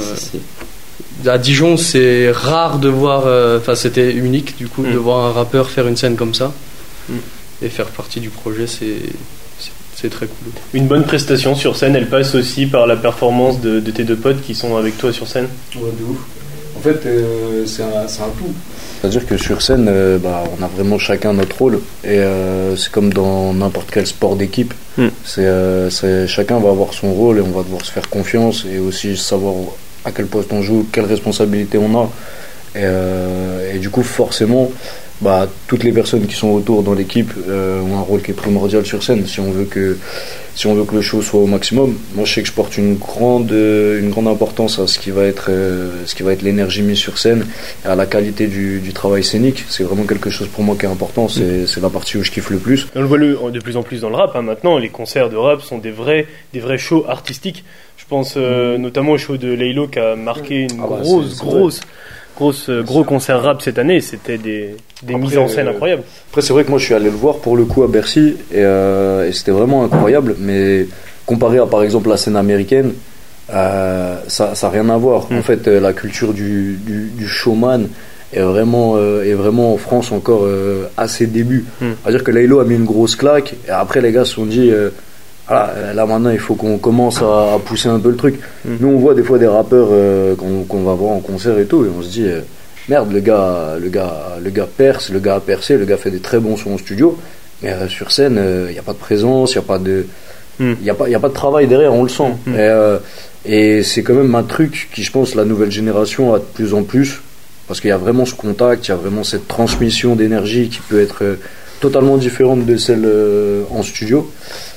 S10: À Dijon, c'est rare de voir, c'était unique du coup, de voir un rappeur faire une scène comme ça. Et faire partie du projet, c'est très cool.
S1: Une bonne prestation sur scène, elle passe aussi par la performance de tes 2 potes qui sont avec toi sur scène.
S11: Ouais, de ouf. En fait, c'est un tout. C'est-à-dire que sur scène, on a vraiment chacun notre rôle. Et c'est comme dans n'importe quel sport d'équipe. Chacun va avoir son rôle et on va devoir se faire confiance et aussi savoir à quel poste on joue, quelle responsabilité on a. Et du coup, forcément, toutes les personnes qui sont autour dans l'équipe ont un rôle qui est primordial sur scène si on veut que le show soit au maximum. Moi, je sais que je porte une grande importance à ce qui va être l'énergie mise sur scène et à la qualité du travail scénique. C'est vraiment quelque chose pour moi qui est important. C'est la partie où je kiffe le plus.
S1: On le voit de plus en plus dans le rap, hein. Maintenant, les concerts de rap sont des vrais shows artistiques. Je pense notamment au show de Laylo qui a marqué une gros concert rap cette année. C'était des mises en scène incroyables.
S11: Après, c'est vrai que moi je suis allé le voir pour le coup à Bercy et c'était vraiment incroyable, mais comparé à par exemple la scène américaine, ça n'a rien à voir. En fait, la culture du showman est vraiment en France encore à ses débuts. C'est-à-dire que Laylo a mis une grosse claque et après les gars se sont dit là maintenant il faut qu'on commence à pousser un peu le truc. Nous on voit des fois des rappeurs qu'on va voir en concert et tout, et on se dit merde, le gars perce, le gars a percé, le gars fait des très bons sons au studio, mais sur scène il n'y a pas de présence, il n'y a pas de travail derrière, on le sent. Et c'est quand même un truc qui, je pense, la nouvelle génération a de plus en plus, parce qu'il y a vraiment ce contact, il y a vraiment cette transmission d'énergie qui peut être totalement différente de celle en studio.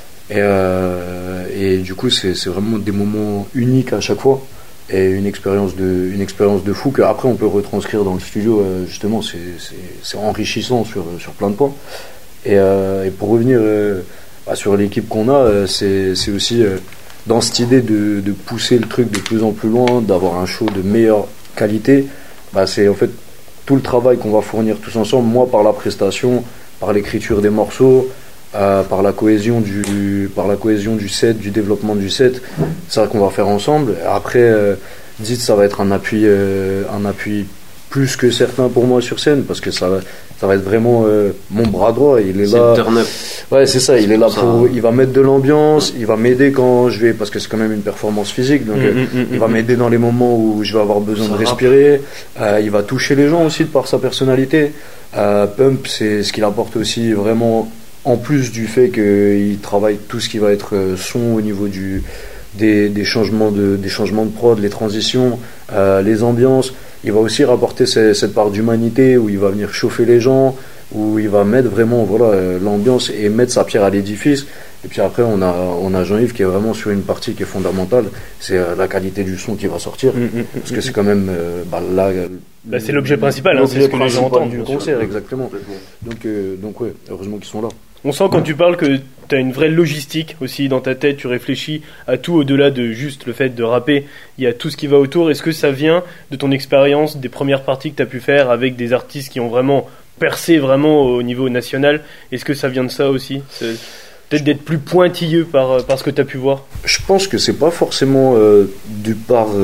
S11: Et du coup c'est vraiment des moments uniques à chaque fois et une expérience de fou qu'après on peut retranscrire dans le studio. Justement c'est enrichissant sur plein de points. Et pour revenir sur l'équipe qu'on a, c'est aussi dans cette idée de pousser le truc de plus en plus loin, d'avoir un show de meilleure qualité. C'est en fait tout le travail qu'on va fournir tous ensemble, moi par la prestation, par l'écriture des morceaux, par la cohésion du set, du développement du set. C'est ça qu'on va faire ensemble. Après, dites, ça va être un appui plus que certain pour moi sur scène, parce que ça va être vraiment mon bras droit. Il est là. Ouais, c'est ça. Il est là il va mettre de l'ambiance, il va m'aider quand je vais, parce que c'est quand même une performance physique, donc il va m'aider dans les moments où je vais avoir besoin de respirer. Il va toucher les gens aussi de par sa personnalité. Pump, c'est ce qu'il apporte aussi vraiment. En plus du fait qu'il travaille tout ce qui va être son au niveau des changements de prod, les transitions, les ambiances, il va aussi rapporter cette part d'humanité où il va venir chauffer les gens, où il va mettre vraiment l'ambiance et mettre sa pierre à l'édifice. Et puis après, on a Jean-Yves qui est vraiment sur une partie qui est fondamentale, c'est la qualité du son qui va sortir, parce que c'est quand même là.
S1: C'est l'objet principal, c'est ce que les gens entendent
S11: du concert, exactement. Donc ouais, heureusement qu'ils sont là.
S1: On sent quand tu parles que tu as une vraie logistique aussi dans ta tête, tu réfléchis à tout au-delà de juste le fait de rapper, il y a tout ce qui va autour. Est-ce que ça vient de ton expérience, des premières parties que tu as pu faire avec des artistes qui ont vraiment percé vraiment au niveau national? Est-ce que ça vient de ça aussi? Peut-être d'être plus pointilleux par ce que tu as pu voir?
S11: Je pense que c'est pas forcément du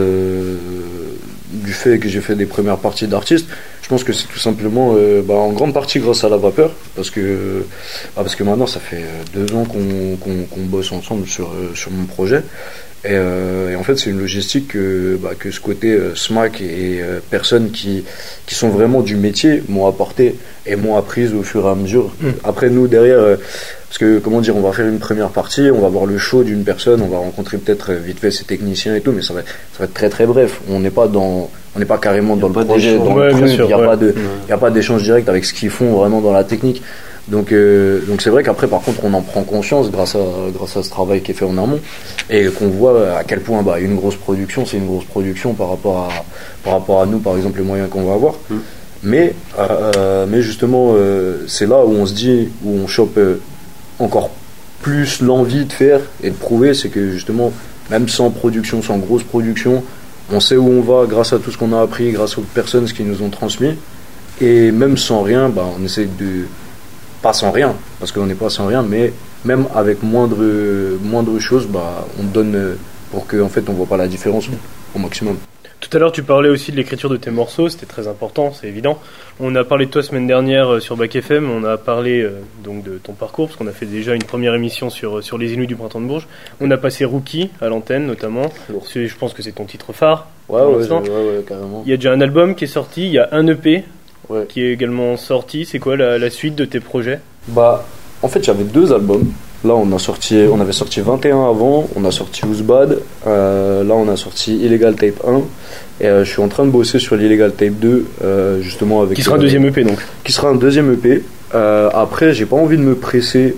S11: fait que j'ai fait des premières parties d'artistes. Je pense que c'est tout simplement en grande partie grâce à la vapeur, parce que maintenant ça fait 2 ans qu'on bosse ensemble sur mon projet. Et en fait, c'est une logistique que ce côté SMAC et personnes qui sont vraiment du métier m'ont apporté et m'ont apprise au fur et à mesure. Après, nous, derrière, parce que, on va faire une première partie, on va voir le show d'une personne, on va rencontrer peut-être vite fait ses techniciens et tout, mais ça va être très très bref. On n'est pas carrément dans le projet, dans le truc, il n'y a pas d'échange direct avec ce qu'ils font vraiment dans la technique. Donc c'est vrai qu'après, par contre, on en prend conscience grâce à ce travail qui est fait en amont, et qu'on voit à quel point une grosse production, c'est une grosse production par rapport à nous, par exemple, les moyens qu'on va avoir. Mais justement, c'est là où on se dit, où on chope encore plus l'envie de faire et de prouver, c'est que justement, même sans production, sans grosse production, on sait où on va grâce à tout ce qu'on a appris, grâce aux personnes qui nous ont transmis, et même sans rien, on essaie de... Pas sans rien, parce qu'on n'est pas sans rien, mais même avec moindre chose, on donne pour qu'en fait on voit pas la différence au maximum.
S1: Tout à l'heure, tu parlais aussi de l'écriture de tes morceaux, c'était très important, c'est évident. On a parlé de toi semaine dernière sur Bac FM, on a parlé donc de ton parcours, parce qu'on a fait déjà une première émission sur les Inuits du Printemps de Bourges. On a passé Rookie à l'antenne notamment. Je pense que c'est ton titre phare.
S11: Ouais, carrément.
S1: Il y a déjà un album qui est sorti, il y a un EP qui est également sorti. C'est quoi la suite de tes projets?
S11: En fait, j'avais 2 albums. Là, on avait sorti 21 avant, on a sorti Who's Bad, là on a sorti Illegal Tape 1, et je suis en train de bosser sur l'Illegal Tape 2, justement avec...
S1: Qui sera un deuxième EP donc.
S11: Qui sera un deuxième EP. Après, j'ai pas envie de me presser,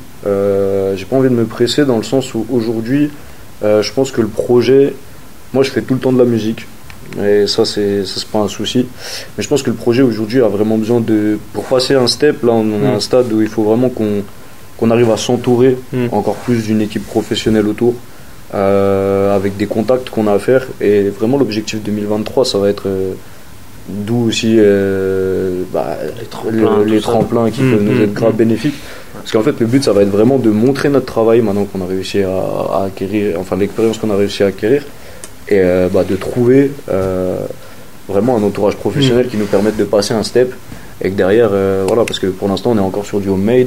S11: dans le sens où aujourd'hui, je pense que le projet, moi je fais tout le temps de la musique, et ça c'est pas un souci, mais je pense que le projet aujourd'hui a vraiment besoin pour passer un step, là on est à un stade où il faut vraiment qu'on arrive à s'entourer encore plus d'une équipe professionnelle autour, avec des contacts qu'on a à faire, et vraiment l'objectif 2023 ça va être d'où aussi les tremplins qui peuvent nous être grave bénéfiques, parce qu'en fait le but ça va être vraiment de montrer notre travail maintenant qu'on a réussi à acquérir, enfin l'expérience qu'on a réussi à acquérir, et de trouver vraiment un entourage professionnel qui nous permette de passer un step, et que derrière parce que pour l'instant on est encore sur du homemade.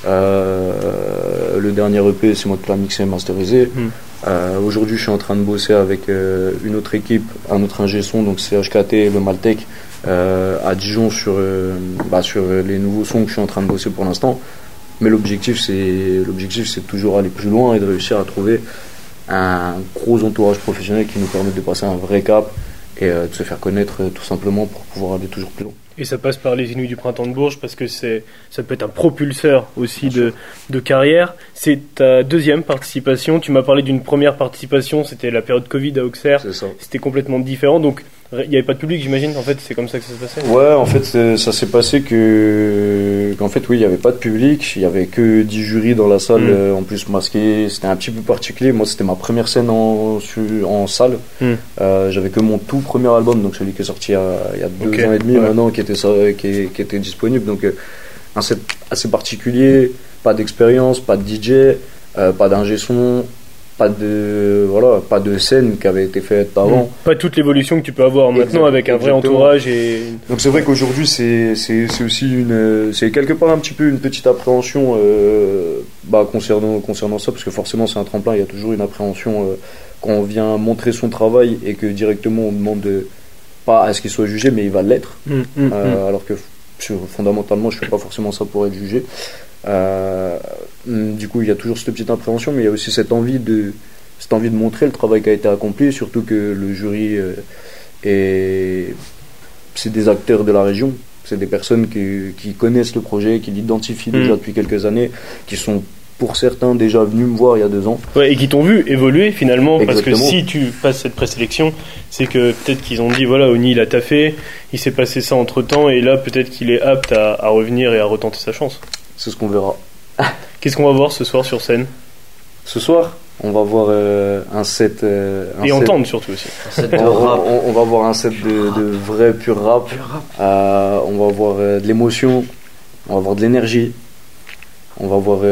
S11: Le dernier EP c'est moi qui l'ai mixé et masterisé. Aujourd'hui je suis en train de bosser avec une autre équipe, un autre ingé son, donc c'est HKT, le Maltec, à Dijon sur les nouveaux sons que je suis en train de bosser pour l'instant. Mais l'objectif c'est toujours aller plus loin et de réussir à trouver un gros entourage professionnel qui nous permette de passer un vrai cap et de se faire connaître tout simplement pour pouvoir aller toujours plus loin.
S1: Et ça passe par les Inuits du Printemps de Bourges, parce que ça peut être un propulseur aussi de carrière. C'est ta deuxième participation. Tu m'as parlé d'une première participation, c'était la période Covid à Auxerre.
S11: C'est ça.
S1: C'était complètement différent, donc il n'y avait pas de public, j'imagine. En fait, c'est comme ça que ça se passait.
S11: Ouais, en fait, ça s'est passé qu'en fait, oui, il n'y avait pas de public, il n'y avait que 10 jurys dans la salle, en plus masqués. C'était un petit peu particulier. Moi, c'était ma première scène en salle. J'avais que mon tout premier album, donc celui qui est sorti il y a 2 ans et demi maintenant, qui était disponible. Donc, assez particulier, pas d'expérience, pas de DJ, pas d'ingé son. Pas de scène qui avait été faite avant.
S1: Pas toute l'évolution que tu peux avoir maintenant avec un vrai entourage.
S11: Donc c'est vrai qu'aujourd'hui c'est aussi c'est quelque part un petit peu une petite appréhension concernant ça, parce que forcément c'est un tremplin, il y a toujours une appréhension quand on vient montrer son travail et que directement on demande pas à ce qu'il soit jugé, mais il va l'être. Alors que fondamentalement je fais pas forcément ça pour être jugé. Du coup il y a toujours cette petite appréhension, mais il y a aussi cette envie de montrer le travail qui a été accompli, surtout que le jury c'est des acteurs de la région, C'est des personnes qui connaissent le projet, qui l'identifient déjà depuis quelques années, qui sont pour certains déjà venus me voir il y a 2 ans.
S1: Ouais, et qui t'ont vu évoluer finalement.
S11: Exactement.
S1: Parce que si tu passes cette présélection, c'est que peut-être qu'ils ont dit voilà, Oni il a taffé, il s'est passé ça entre temps, et là peut-être qu'il est apte à revenir et à retenter sa chance.
S11: C'est ce qu'on verra.
S1: Qu'est-ce qu'on va voir ce soir sur scène?
S11: Ce soir, on va voir un set.
S1: Et entendre surtout aussi.
S11: Un set de rap. On va voir un set de vrai pur rap. On va voir de l'émotion. On va voir de l'énergie. On va voir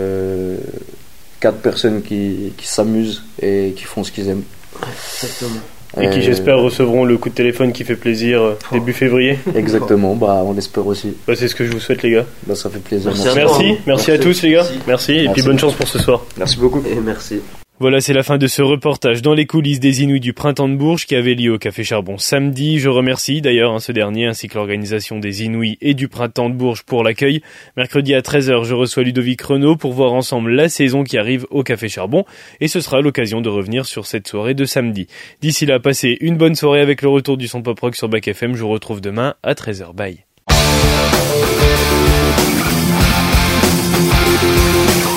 S11: 4 personnes qui s'amusent et qui font ce qu'ils aiment.
S13: Exactement.
S1: Et qui, j'espère, recevront le coup de téléphone qui fait plaisir début février.
S11: Exactement, on l'espère aussi.
S1: C'est ce que je vous souhaite, les gars.
S11: Ça fait plaisir.
S1: Merci à tous, les gars. Merci. Et puis bonne chance pour ce soir.
S11: Merci beaucoup.
S13: Et merci.
S1: Voilà, c'est la fin de ce reportage dans les coulisses des Inouïs du Printemps de Bourges qui avait lieu au Café Charbon samedi. Je remercie d'ailleurs ce dernier ainsi que l'organisation des Inouïs et du Printemps de Bourges pour l'accueil. Mercredi à 13h, je reçois Ludovic Renaud pour voir ensemble la saison qui arrive au Café Charbon et ce sera l'occasion de revenir sur cette soirée de samedi. D'ici là, passez une bonne soirée avec le retour du son pop rock sur Bac FM. Je vous retrouve demain à 13h. Bye.